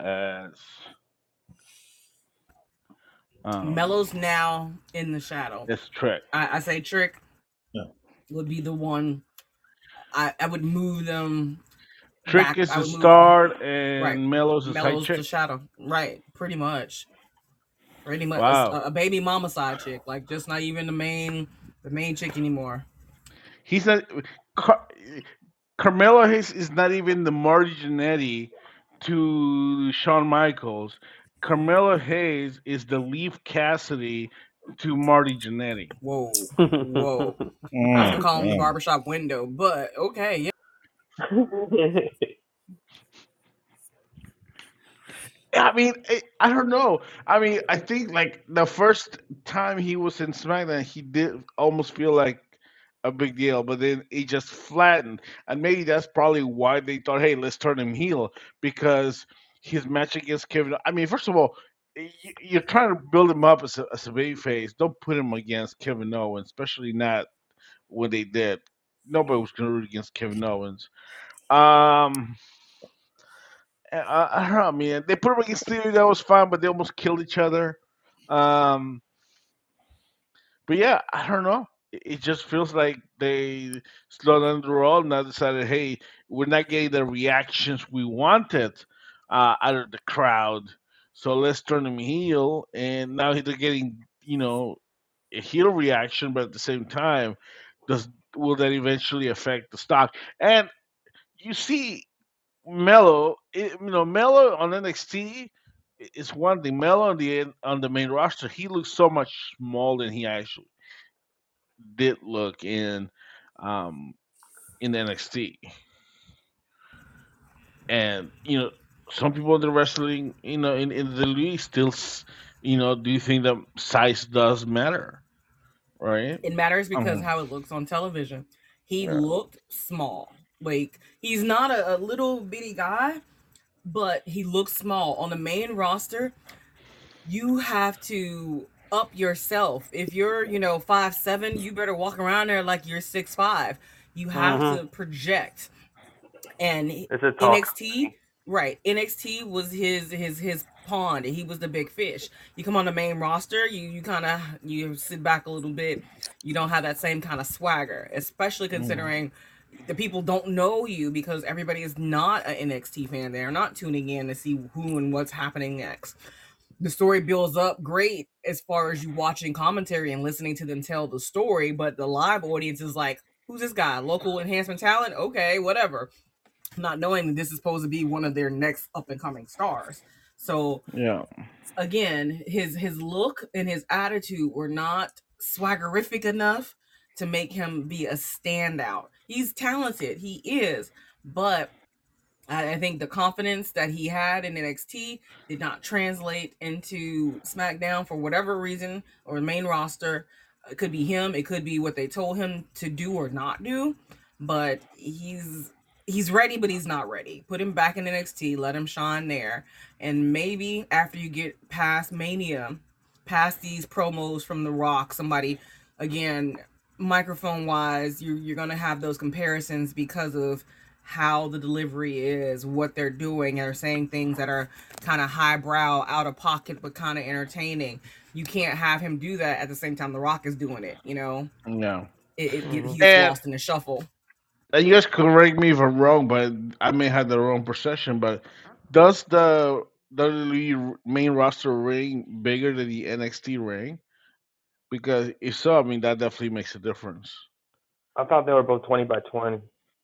Melo's now in the shadow. as Trick. I say Trick Yeah. would be the one. I would move them Trick back. is I the would move star right. and Melo's the side Melo's chick. the shadow. Right. Pretty much. Wow. A baby mama side chick, like just not even the main chick anymore. He's not. Car- Carmelo Hayes is not even the Marty Jannetty to Shawn Michaels. Carmelo Hayes is the Leaf Cassidy to Marty Jannetty. Whoa, whoa. I was gonna call him the Mm. barbershop window, but okay, yeah. I mean, I don't know. I mean, I think like the first time he was in SmackDown, he did almost feel like a big deal, but then it just flattened, and maybe that's probably why they thought, hey, let's turn him heel because his match against Kevin. I mean, first of all, you're trying to build him up as a baby face. Don't put him against Kevin Owens, especially not when they did. Nobody was going to root against Kevin Owens. Um, I don't know, man. They put him against Theory, that was fine, but they almost killed each other. Um, but yeah, I don't know. It just feels like they slowed down the roll and now decided, hey, we're not getting the reactions we wanted out of the crowd, so let's turn him heel. And now they're getting, a heel reaction, but at the same time, does will that eventually affect the stock? And you see Mello, Mello on NXT is one thing. Mello on the main roster, he looks so much smaller than he actually did look um in NXT. And some people in the wrestling, in the league still, do you think that size does matter, right? It matters because Um, how it looks on television. He yeah. looked small. Like he's not a little bitty guy, but he looks small on the main roster. You have to up yourself. If you're 5'7", you better walk around there like you're 6'5". You have Mhm. to project. And It's a talk. NXT, right? NXT was his pond. He was the big fish. You come on the main roster, you kind of you sit back a little bit. You don't have that same kind of swagger, especially Mm. considering the people don't know you because everybody is not an NXT fan. They're not tuning in to see who and what's happening next. The story builds up great as far as you watching commentary and listening to them tell the story, but the live audience is like, who's this guy? Local enhancement talent? Okay, whatever. Not knowing that this is supposed to be one of their next up and coming stars. So Yeah. again, his look and his attitude were not swaggerific enough to make him be a standout. He's talented, he is, but I think the confidence that he had in NXT did not translate into SmackDown for whatever reason, or the main roster. It could be him, it could be what they told him to do or not do, but he's ready, but he's not ready. Put him back in NXT, let him shine there, and maybe after you get past Mania, past these promos from The Rock, somebody again, microphone wise, you're gonna have those comparisons because of how the delivery is, what they're doing. They're saying things that are kind of highbrow, out of pocket, but kind of entertaining. You can't have him do that at the same time The Rock is doing it. Yeah. He gets And lost in the shuffle. you guys correct me if I'm wrong, but I may have the wrong perception. But does the WWE main roster ring bigger than the NXT ring? Because if so, I mean that definitely makes a difference. I thought they were both 20 by 20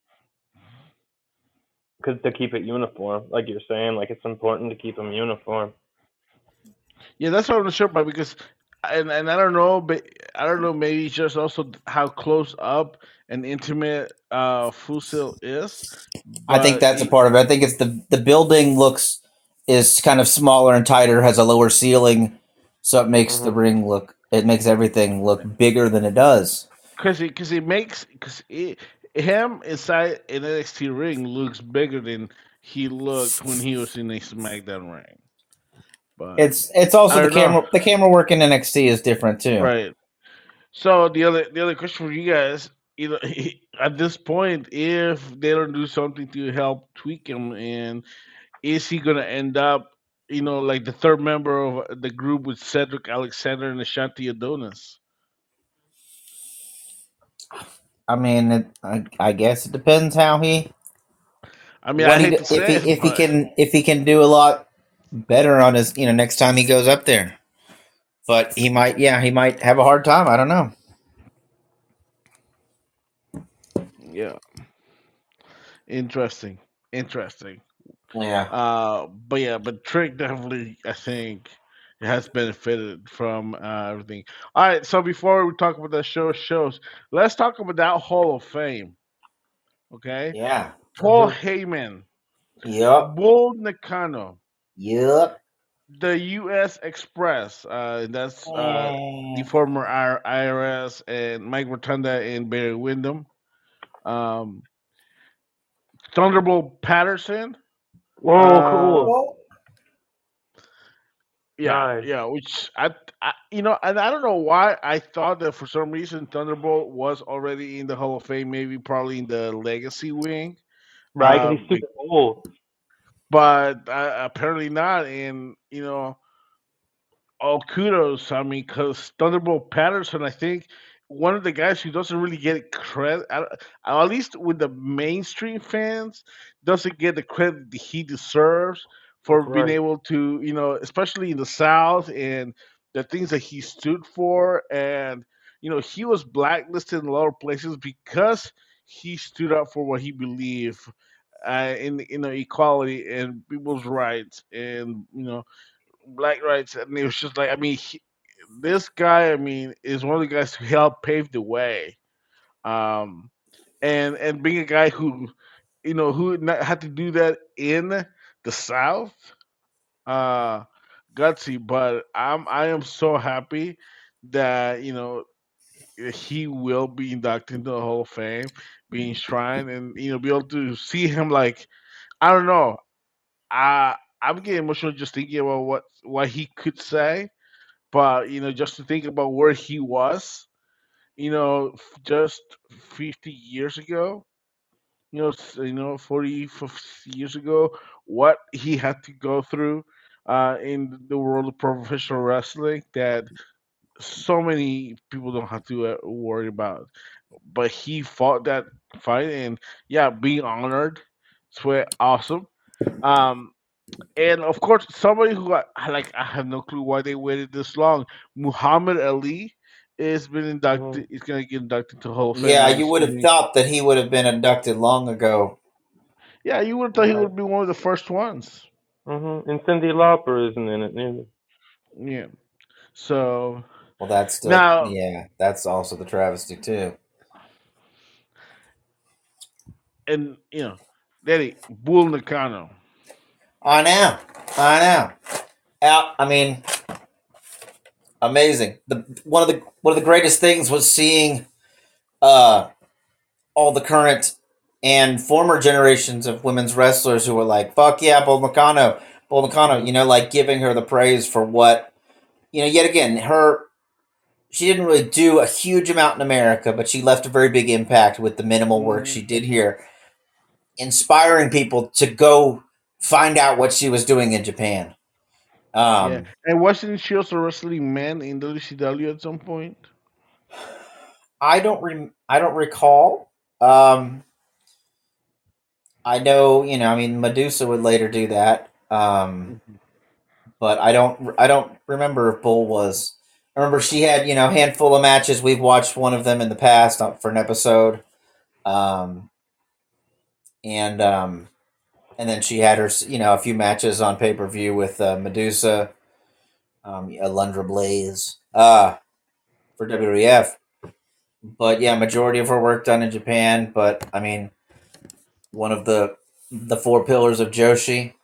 because to keep it uniform, like you're saying, like it's important to keep them uniform. Yeah, that's what I'm not sure about because, and I don't know, but I don't know. Maybe it's just also how close up and intimate Fusil is, I think but that's a part of it. I think it's the building looks is kind of smaller and tighter, has a lower ceiling, so it makes the ring look. It makes everything look bigger than it does. Because him inside an NXT ring looks bigger than he looked when he was in a SmackDown ring. But It's I also the don't know. camera. The camera work in NXT is different too. Right. So the other question for you guys, at this point, if they don't do something to help tweak him, and is he gonna end up, like the third member of the group with Cedric Alexander and Ashanti Adonis? I mean, I guess it depends how he I mean, I what he hate to say it, but if he can do a lot better on his next time he goes up there. But he might have a hard time. I don't know. yeah, interesting, interesting. Yeah. But Trick definitely, I think, has benefited from everything. All right, so before we talk about the shows, let's talk about that Hall of Fame. Okay, Yeah. Paul Heyman, Yup. Bull Nakano, Yup. the U.S. Express. That's the former IRS, and Mike Rotunda and Barry Windham. Um, Thunderbolt Patterson. Whoa, Uh, cool. Well, Yeah, Nice. yeah, which and I don't know why I thought that for some reason Thunderbolt was already in the Hall of Fame, maybe probably in the Legacy wing, Right, because he's be- super old. but apparently not. And all kudos. I mean, because Thunderbolt Patterson, I think one of the guys who doesn't really get credit, at least with the mainstream fans, doesn't get the credit that he deserves That's for being right. able to, especially in the South and the things that he stood for. And, he was blacklisted in a lot of places because he stood up for what he believed in, equality and people's rights and, black rights, and it was just like, I mean, this guy, I mean, is one of the guys who helped pave the way, um, and being a guy who, who had to do that in the South, uh, gutsy. But I am so happy that he will be inducted into the Hall of Fame, be enshrined, and be able to see him like, I don't know, I'm getting emotional just thinking about what he could say. But just to think about where he was, just 50 years ago, 40, 50 years ago, what he had to go through in the world of professional wrestling that so many people don't have to worry about. But he fought that fight, and yeah, being honored, it's awesome. Um, and of course, somebody who I have no clue why they waited this long. Muhammad Ali is been Hmm. inducted. Is gonna get inducted to Hall of Fame. yeah, I'm you would have assuming. thought that he would have been inducted long ago. Yeah, you would have thought he Right. would be one of the first ones. And Cindy Lauper isn't in it neither. Yeah. So Well, that's still now, that's also the travesty too. and Daddy Bull Nakano. I know. I know. Out. I mean, amazing. The one of the greatest things was seeing uh all the current and former generations of women's wrestlers who were like, "Fuck yeah, Bull Nakano," Mhm. like giving her the praise for what Yet again, she didn't really do a huge amount in America, but she left a very big impact with the minimal work she Mhm. did here, inspiring people to go find out what she was doing in Japan. Yeah, Um, and wasn't she also wrestling men in WCW at some point? I don't recall. Um, I know, I mean, Medusa would later do that. Mhm. But I don't remember if Bull was. I remember she had, a handful of matches. We've watched one of them in the past for an episode. Um, and and then she had her, a few matches on pay-per-view with Medusa, Alundra Blaze, for WWF. But yeah, majority of her work done in Japan. But I mean, one of the four pillars of Joshi.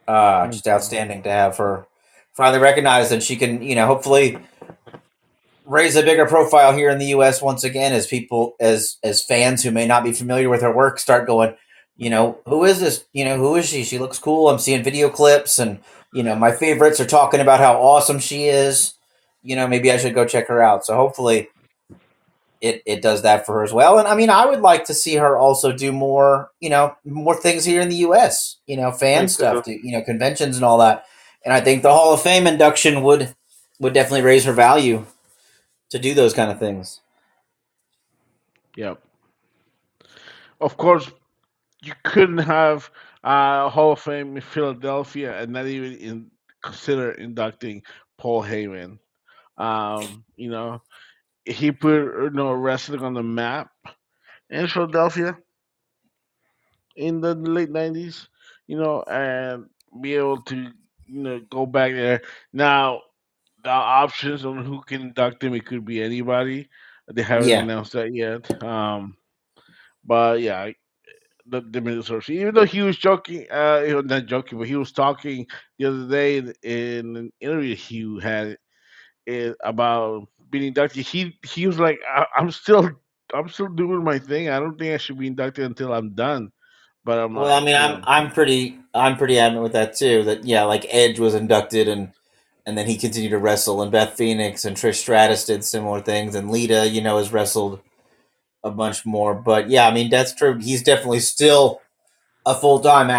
Just outstanding to have her finally recognized, and she can, hopefully raise a bigger profile here in the U.S. once again, as people, as fans who may not be familiar with her work, start going, who is this? Who is she? She looks cool. I'm seeing video clips, and my favorites are talking about how awesome she is. Maybe I should go check her out. So hopefully, it does that for her as well. And I mean, I would like to see her also do more, more things here in the U.S. Fan stuff, conventions and all that. And I think the Hall of Fame induction would definitely raise her value to do those kind of things. Yep. Of course, you couldn't have Hall of Fame in Philadelphia and not even consider inducting Paul Heyman. You know, he put wrestling on the map in Philadelphia in the late '90s. And be able to go back there. Now the options on who can induct him, it could be anybody. They haven't Yeah, announced that yet. But yeah, the Minnesota. Even though he was joking, not joking, but he was talking the other day in an interview he had about being inducted. He was like, I'm still doing my thing. I don't think I should be inducted until I'm done. But I'm well, I like, mean, I'm pretty adamant with that too. That like Edge was inducted, and then he continued to wrestle, and Beth Phoenix and Trish Stratus did similar things, and Lita, has wrestled a bunch more. But yeah, I mean, that's true. He's definitely still a full time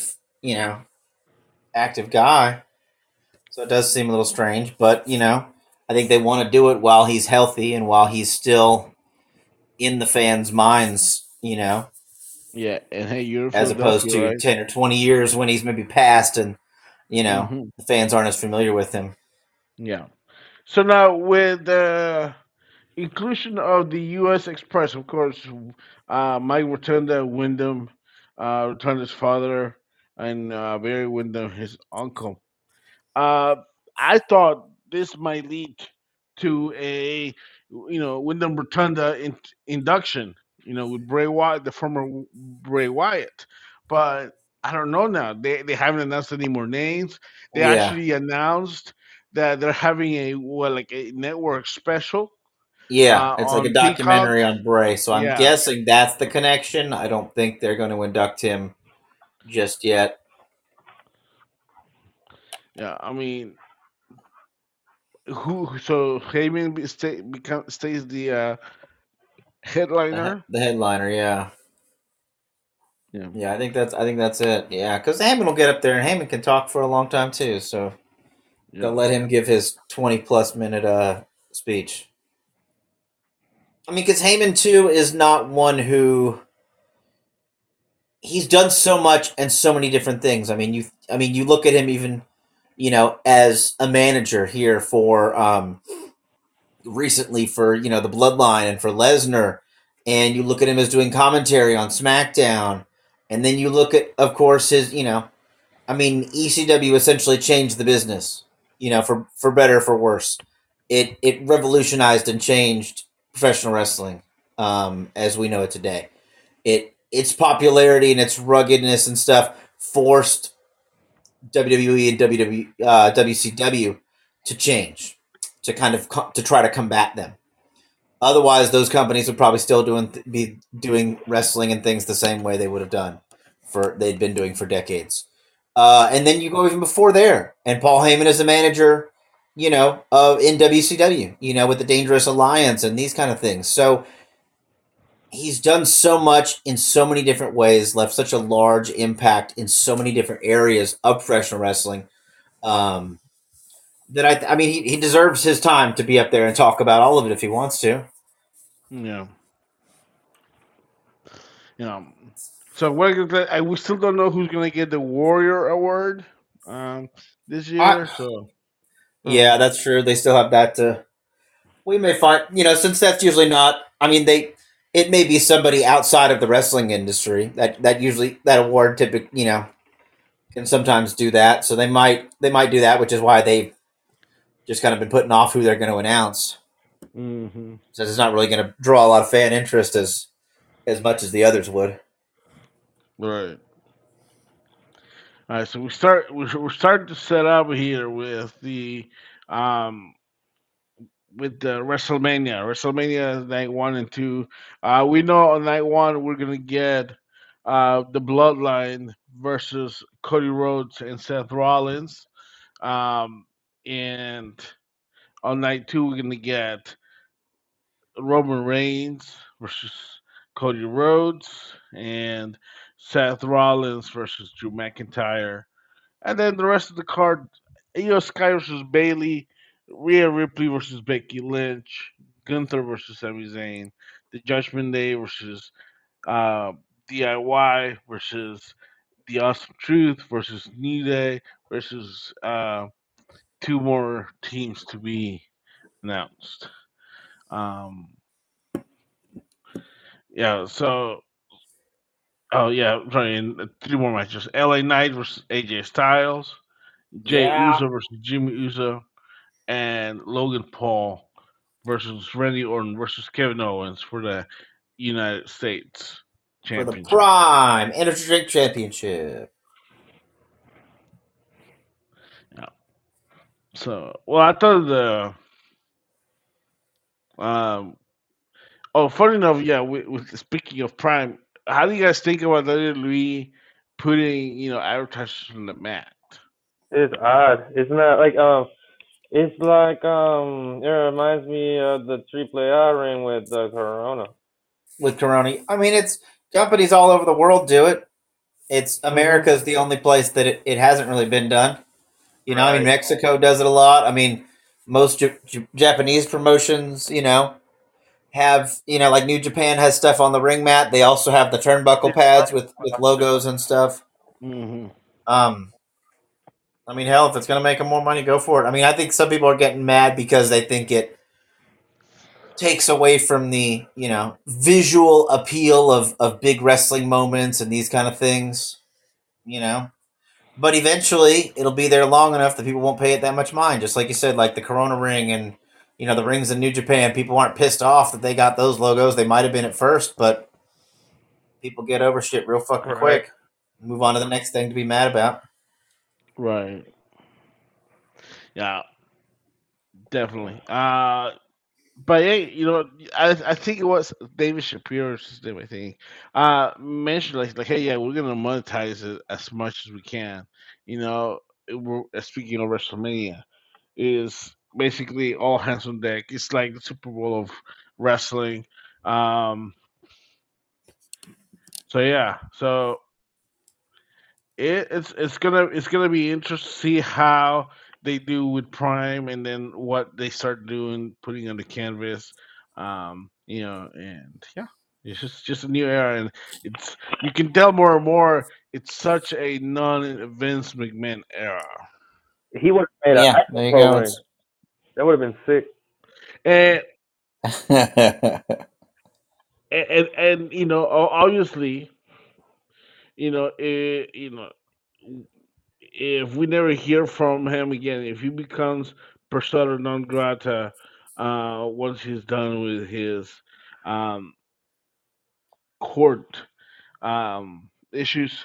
active guy. So it does seem a little strange, but I think they want to do it while he's healthy and while he's still in the fans' minds. yeah. And hey, you're in As opposed Philadelphia, to right? 10 or 20 years when he's maybe passed and Hmm. the fans aren't as familiar with him. Yeah. So now with the inclusion of the U.S. Express, of course, Mike Rotunda, Wyndham, Rotunda's father, and Barry Wyndham, his uncle. Uh, I thought this might lead to a Wyndham Rotunda induction. With Bray Wyatt, the former Bray Wyatt, but I don't know now. They haven't announced any more names. They Yeah, actually announced that they're having like a network special yeah, it's like a on Peacock. documentary on Bray. So I'm Yeah, guessing that's the connection. I don't think they're going to induct him just yet. yeah. I mean, who? So Heyman stays the headliner. The headliner, yeah. Yeah, Yeah, I think that's it. Yeah, because Heyman will get up there, and Heyman can talk for a long time too. So they'll yeah, let him give his 20+ minute speech. I mean, because Heyman too is not one who he's done so much and so many different things. I mean, you look at him even, as a manager here for recently for the Bloodline and for Lesnar, and you look at him as doing commentary on SmackDown, and then you look at, of course, his ECW essentially changed the business, for better or for worse. It revolutionized and changed professional wrestling, as we know it today. Its popularity and its ruggedness and stuff forced WWE and WCW to change, to kind of to try to combat them. Otherwise, those companies would probably still be doing wrestling and things the same way they would have done they'd been doing for decades. And then you go even before there, and Paul Heyman is a manager, in WCW, with the Dangerous Alliance and these kind of things. So he's done so much in so many different ways, left such a large impact in so many different areas of professional wrestling. Um, that I mean, he deserves his time to be up there and talk about all of it if he wants to. yeah. You know. So we still don't know who's gonna get the Warrior Award um, this I, year. So yeah, that's true. They still have that to. We may find, since that's usually not. I mean, it may be somebody outside of the wrestling industry that usually that award typically, can sometimes do that. So they might do that, which is why they've just kind of been putting off who they're going to announce. hmm Since it's not really going to draw a lot of fan interest as much as the others would. right. All right, so we're starting to set up here um with the WrestleMania night 1 and 2. We know on night 1 we're gonna get the Bloodline versus Cody Rhodes and Seth Rollins. And on night 2 we're gonna get Roman Reigns versus Cody Rhodes and Seth Rollins versus Drew McIntyre. And then the rest of the card, Io Sky versus Bailey, Rhea Ripley versus Becky Lynch, Gunther versus Sami Zayn, the Judgment Day versus uh, DIY versus the Awesome Truth versus New Day versus two more teams to be announced. Um, yeah, so oh yeah, sorry, and three more matches: LA Knight versus AJ Styles, Jay Yeah. Uso versus Jimmy Uso, and Logan Paul versus Randy Orton versus Kevin Owens for the United States For the Championship. Prime Energy Drink Championship. Yeah. So, well, I thought the um. Oh, funny enough, yeah. Speaking of Prime, how do you guys think about WWE putting advertisers on the mat? It's odd. It's not like it's like it reminds me of the Triple A ring with Corona. With Corona, I mean, it's companies all over the world do it. It's Mhm. America's the only place that it hasn't really been done. I mean, Right. Mexico does it a lot. I mean, most Japanese promotions, have like New Japan has stuff on the ring mat. They also have the turnbuckle It's pads like with logos and stuff. Hmm. Um, I mean, hell, if it's gonna make them more money, go for it. I mean, I think some people are getting mad because they think it takes away from the visual appeal of big wrestling moments and these kind of things. You know, but eventually it'll be there long enough that people won't pay it that much mind. Just like you said, like the Corona ring and the rings in New Japan. People aren't pissed off that they got those logos. They might have been at first, but people get over shit real fucking right. quick. Move on to the next thing to be mad about. Right. Yeah, definitely. But hey, I think it was David Shapiro's system. I think mentioned like hey, yeah, we're gonna monetize it as much as we can. You know, speaking of WrestleMania, is basically all hands on deck. It's like the Super Bowl of wrestling. Um, so yeah, so it's gonna be interesting to see how they do with Prime and then what they start doing, putting on the canvas. And yeah, it's just a new era, and it's you can tell more and more. It's such a non-Vince McMahon era, He would have made an Yeah, there you Ico go. ring. That would have been sick. and It's and obviously, if we never hear from him again, if he becomes persona non grata, once he's done with his um, court issues,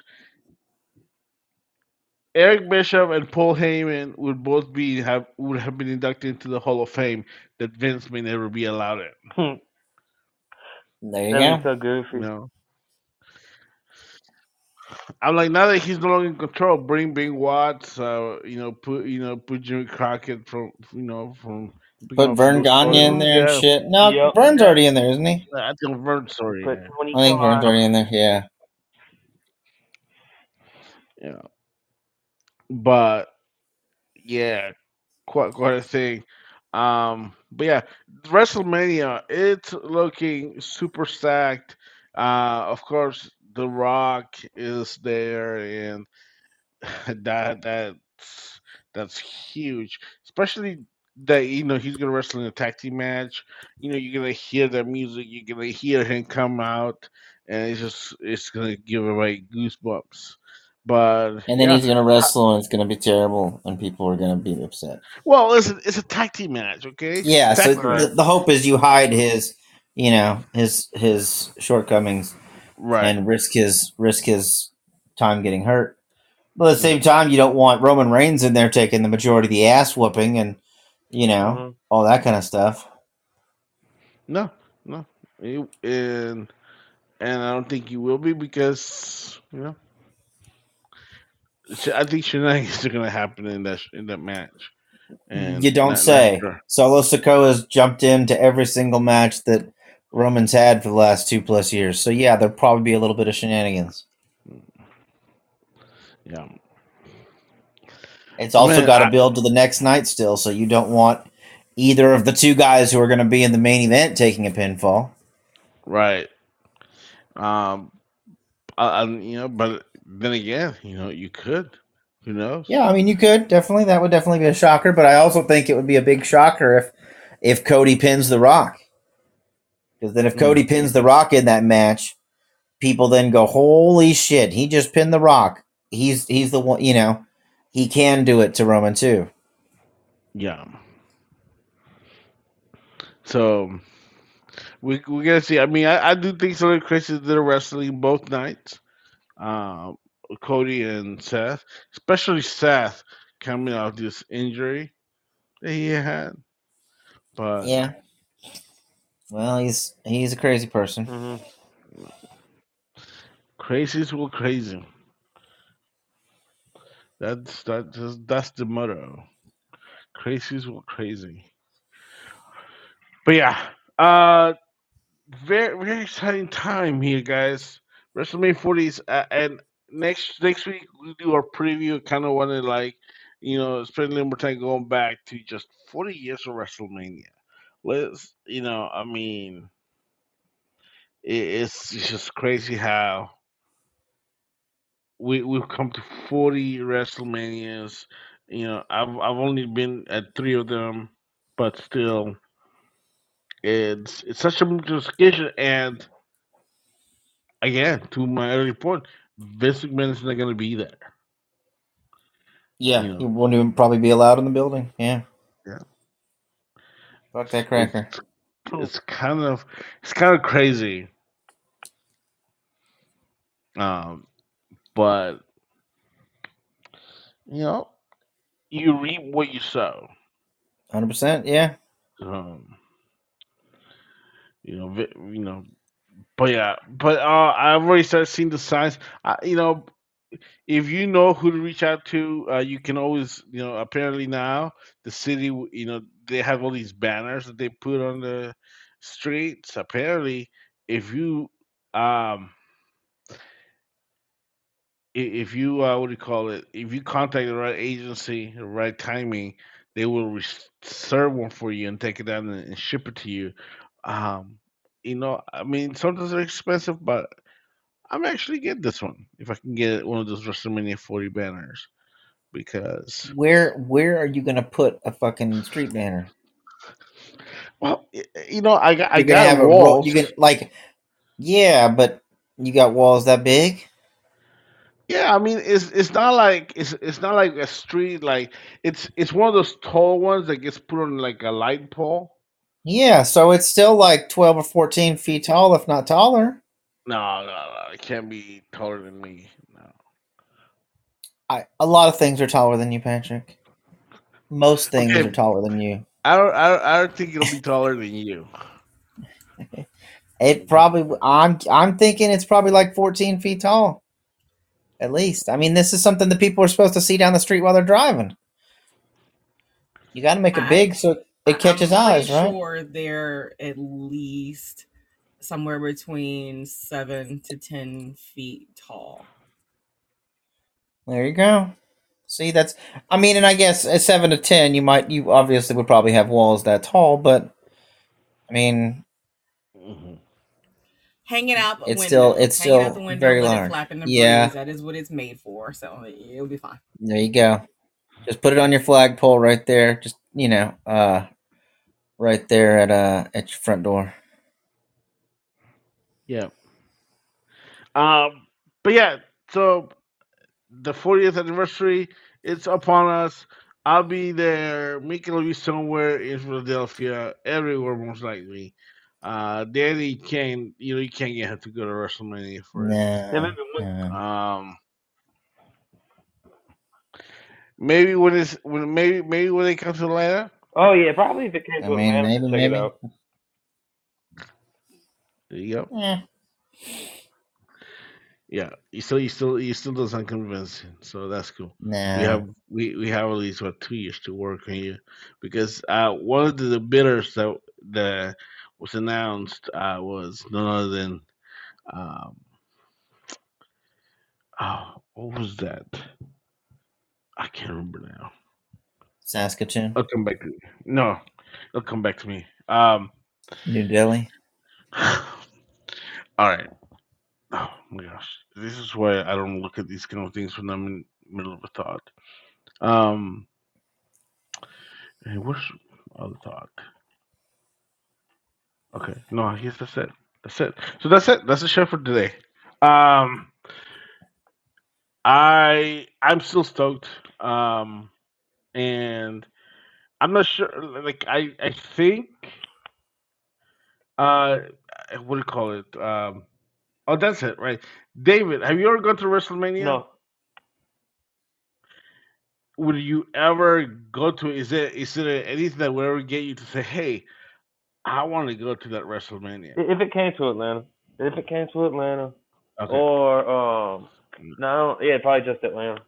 Eric Bishop and Paul Heyman would have been inducted into the Hall of Fame that Vince may never be allowed in. That'd there you be go. so You goofy. know, I'm like now that he's no longer in control, bring Bing Watts, put Jimmy Crockett from picking Put up from Vern those Gagne in stories. there and Yeah, shit. No, Yep. Vern's already in there, isn't he? I think Vern's story. Put Yeah, Tony I think Vern's Khan. already in there. Yeah. yeah, but yeah, quite a thing. But yeah, WrestleMania, it's looking super stacked. Of course, The Rock is there, and that's huge. Especially that he's gonna wrestle in a tag team match. You're gonna hear that music. You're gonna hear him come out, and it's gonna give away goosebumps. But And then yeah, he's gonna wrestle, and it's gonna be terrible, and people are gonna be upset. well, listen, it's a tag team match, okay? It's just a Yeah. So tag team Right. match. the hope is you hide his shortcomings Right. and risk his time getting hurt. But at the same time, you don't want Roman Reigns in there taking the majority of the ass whooping and all that kind of stuff. No, no, and I don't think you will be because I think shenanigans are gonna happen in that match, and You don't not say. sure. Solo Sikoa's jumped into every single match that Roman's had for the last 2+ years. So yeah, there'll probably be a little bit of shenanigans. Yeah, It's also man, got to build to the next night still, so you don't want either of the two guys who are going to be in the main event taking a pinfall. right. But then again, you could. Who knows? Yeah, I mean, you could definitely. That would definitely be a shocker, but I also think it would be a big shocker if Cody pins The Rock. Because then if Cody pins The Rock in that match, people then go, "Holy shit, he just pinned The Rock. He's the one, he can do it to Roman too." Yeah. So we gotta see. I mean, I do think some of the Christians that are wrestling both nights. Um, Cody and Seth, especially Seth, coming out of this injury that he had. But Yeah. Well, he's a crazy person. crazies will crazy. That's the motto. Crazies will crazy. But yeah, very very exciting time here, guys. WrestleMania 40 is, and next week we do our preview. Kind of want to spend a little more time going back to just 40 years of WrestleMania. Let's I mean, it's just crazy how we've come to 40 WrestleManias. I've only been at 3 of them, but still, it's such a multiplication. And again, to my early point, Vince McMahon is not going to be there. Yeah, he won't even probably be allowed in the building. Yeah. Yeah. Fuck that cracker. It's kind of crazy. But you reap what you sow. 100%. Yeah. But yeah, I've already started seeing the signs. If you know who to reach out to, you can always, apparently now the city, they have all these banners that they put on the streets. Apparently, if you, what do you call it? If you contact the right agency, the right timing, they will reserve one for you and take it down and ship it to you. I mean, sometimes they're expensive, but I'm actually get this one if I can get one of those WrestleMania 40 banners because where are you gonna put a fucking street banner? Well, I got walls. You can yeah, but you got walls that big? Yeah, I mean it's not like it's not like a street like it's one of those tall ones that gets put on like a light pole. Yeah, so it's still like 12 or 14 feet tall, if not taller. No, it can't be taller than me. No. A lot of things are taller than you, Patrick. Most things are taller than you. I don't think it'll be taller than you. It probably. I'm thinking it's probably like 14 feet tall, at least. I mean, this is something that people are supposed to see down the street while they're driving. You got to make it big so it catches eyes, right? I'm sure they're at least somewhere between 7 to 10 feet tall. There you go. See, and I guess at 7 to 10, you obviously would probably have walls that tall, but I mean, hanging out the window. It's still out the window, very large. Flapping the breeze. That is what it's made for, so it'll be fine. There you go. Just put it on your flagpole right there. Just right there at your front door. Yeah. But yeah, so the 40th anniversary, it's upon us. I'll be there. Mickey will be somewhere in Philadelphia, everywhere most likely. Danny can't, you can't get him to go to WrestleMania for it. No. Maybe maybe when they come to Atlanta. Oh yeah, probably if it came I to mean, Atlanta, maybe, check it maybe. out. There you go. Eh, Yeah, you still doesn't convince, so that's cool. nah. We have at least what 2 years to work on you, because one of the bidders that was announced was none other than um what was that? I can't remember now. Saskatoon, It'll come back to me. No, it'll come back to me. New Delhi. All right. Oh my gosh, this is why I don't look at these kind of things when I'm in the middle of a thought. Um, and where's other thought? Okay, no, I guess that's it. That's it. So that's it. That's the show for today. Um, I'm still stoked. And I'm not sure. Like I think uh, what do you call it? Oh, that's it, right? David, have you ever gone to WrestleMania? No, Would you ever go to? Is it anything that would ever get you to say, "Hey, I want to go to that WrestleMania"? if it came to Atlanta, if it came to Atlanta, Okay. or no, I don't, yeah, probably just Atlanta.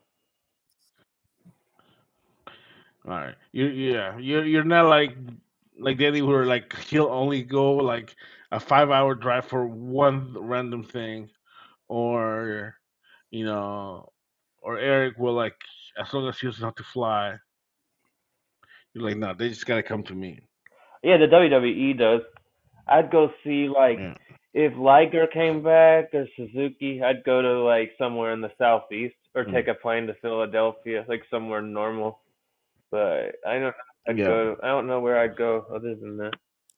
All right. You're not like Danny who are like he'll only go like a 5 hour drive for one random thing, or you know, or Eric will like as long as he doesn't have to fly. You're like, no, they just gotta come to me. Yeah, the WWE does. I'd go see like Yeah. if Liger came back or Suzuki, I'd go to like somewhere in the southeast or Mm. take a plane to Philadelphia, like somewhere normal. But I don't know. I'd Yeah. go. I don't know where I'd go other than that.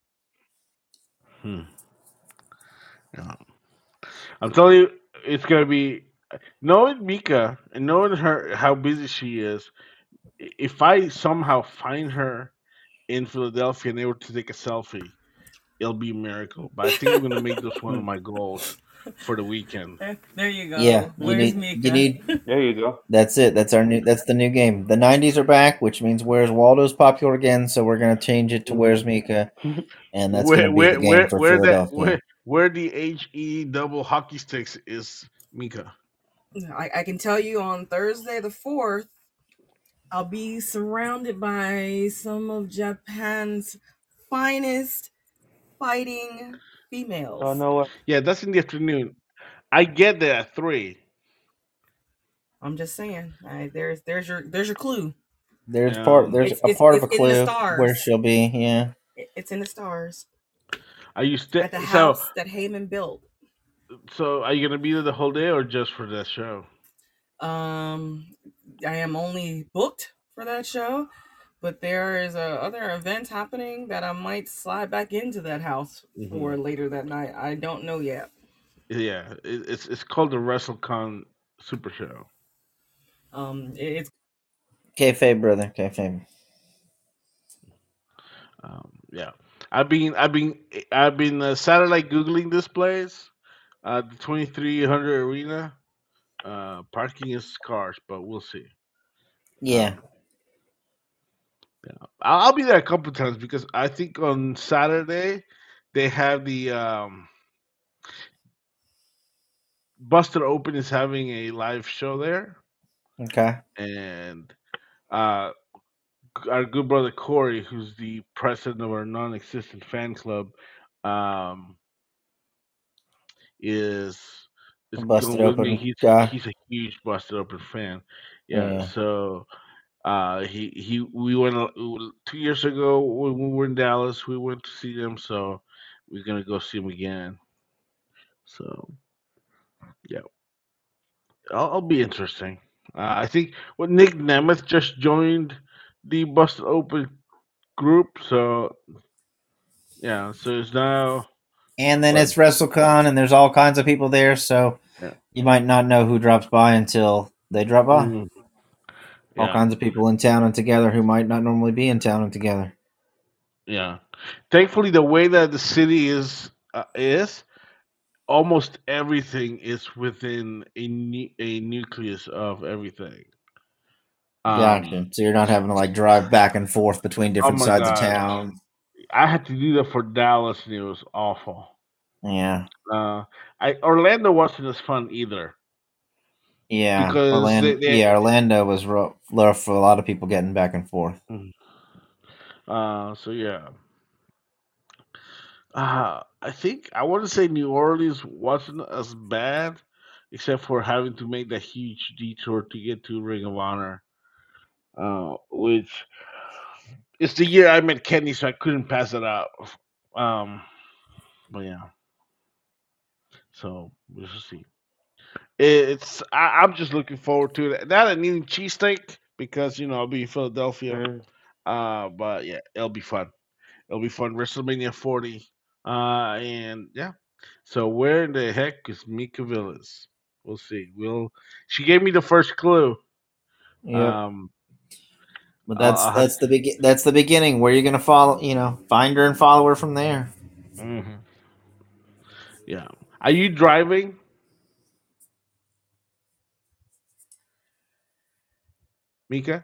Hmm. Yeah. I'm telling you, it's gonna be knowing Mika and knowing her how busy she is. If I somehow find her in Philadelphia and able to take a selfie, it'll be a miracle. But I think I'm gonna make this one of my goals for the weekend. There you Yeah, go. you Where's need you Mika? need. There you go. That's it. That's the new game. The '90s are back, which means Where's Waldo's popular again. So we're gonna change it to Where's Mika, and that's gonna be the game for Philadelphia. Where the HE double hockey sticks is Mika. I can tell you on Thursday the 4th, I'll be surrounded by some of Japan's finest fighting Oh females. no way. Yeah, that's in the afternoon. I get there at 3. I'm just saying. There's your clue. There's Um, there's It's a it's part of it's a in the clue where stars. she'll be. Yeah. It's in the stars are you at the so house that Heyman built. are you gonna be there the whole day or just for that show? Um, I am only booked for that show, but there is other event happening that I might slide back into that house Hmm. for later that night. I don't know yet. Yeah, it's called the WrestleCon Super Show. It's Kayfabe, brother. Kayfabe. Yeah, I've been satellite googling this place, the 2300 arena. Parking is scarce, but we'll see. Yeah. Um, yeah, I'll be there a couple times because I think on Saturday they have the Buster Open is having a live show there, Okay. and uh, our good brother Corey, who's the president of our non-existent fan club, um, is Busted going with me. open guy. He's a huge Busted Open fan. Yeah, Yeah. so he we went 2 years ago when we were in Dallas. We went to see them, so we're gonna go see him again. So yeah, I'll be interesting. I think Nick Nemeth just joined the Busted Open group, so yeah, so it's now And then what? it's WrestleCon, and there's all kinds of people there, so Yeah, you might not know who drops by until they drop by. mhm, All yeah, kinds of people in town and together who might not normally be in town and together. yeah. Thankfully, the way that the city is almost everything is within a nucleus of everything. Gotcha. Um, So you're not having to like drive back and forth between oh different my sides of god, town. I had to do that for Dallas, and it was awful. Yeah. Uh, I Orlando wasn't as fun either Yeah. because Orlando was rough for a lot of people getting back and forth. so yeah. I think I want to say New Orleans wasn't as bad, except for having to make that huge detour to get to Ring of Honor, which is the year I met Kenny, so I couldn't pass it up. Um, but yeah, so we'll just see. I'm just looking forward to it. Not an eating cheesesteak because I'll be in Philadelphia. Mm. But yeah, it'll be fun. It'll be fun. WrestleMania 40. And yeah. So where in the heck is Mika Villas? We'll see. She gave me the first clue. Yep. Um, But I'll have that's the beginning where you're gonna follow. Find her and follow her from there. mhm. Yeah. Are you driving, Mika?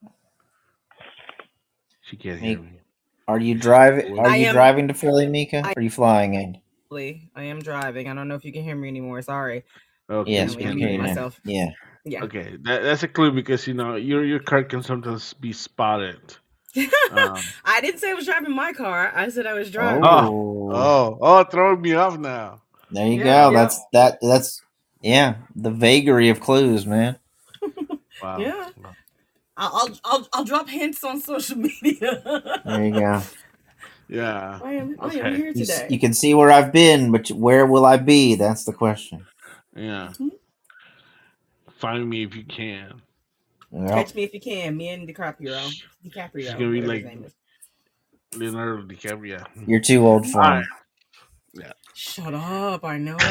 She can't hear Mika, me. are you driving? Well, Are I you am. driving to Philly, Mika? I Are you flying in? I am driving. I don't know if you can hear me anymore. Sorry. okay, you Yes, Apparently, we I can can hear hear muted you you. now. myself. Yeah. Yeah. Okay, that's a clue because your car can sometimes be spotted. Um, I didn't say I was driving my car. I said I was driving. oh, Oh, throwing me off now. there you Yeah. go. That's yeah. The vagary of clues, man. Wow. Yeah. I'll drop hints on social media. There you go. Yeah. I am Okay. here You today. you can see where I've been, but where will I be? That's the question. Yeah. Mhm. Find me if you can. Yep. Catch me if you can. Me and She's DiCaprio, gonna be whatever his like name is. Leonardo DiCaprio. You're too old for All him. right. Yeah. Shut up! I know.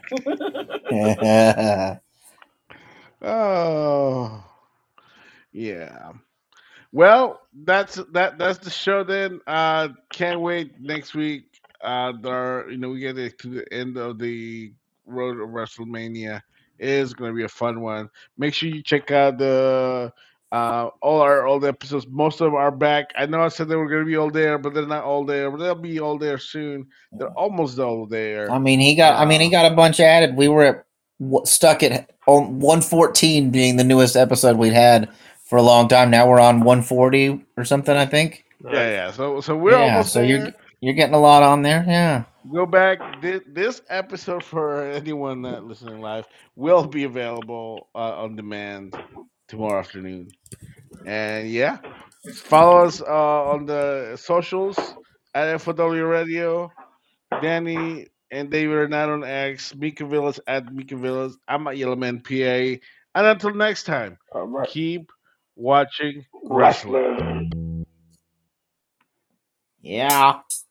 Oh. Yeah. Well, that's the show then. Can't wait next week. We get to the end of the road of WrestleMania. It is gonna be a fun one. Make sure you check out the all our old episodes. Most of them are back. I know I said they were gonna be all there, but they're not all there. But they'll be all there soon. They're almost all there. He got a bunch added. We were stuck at 114 being the newest episode we'd had for a long time. Now we're on 140 or something, I think. Yeah, yeah. So we're Yeah, almost so there. you're getting a lot on there. Yeah. Go back. This episode for anyone that listening live will be available on demand tomorrow afternoon. And yeah, follow us on the socials at FOW Radio. Danny and David are not on X. Mika Villas at Mika Villas. I'm at Yellowman PA. And until next time, All right. keep watching wrestling. Wrestling. Yeah.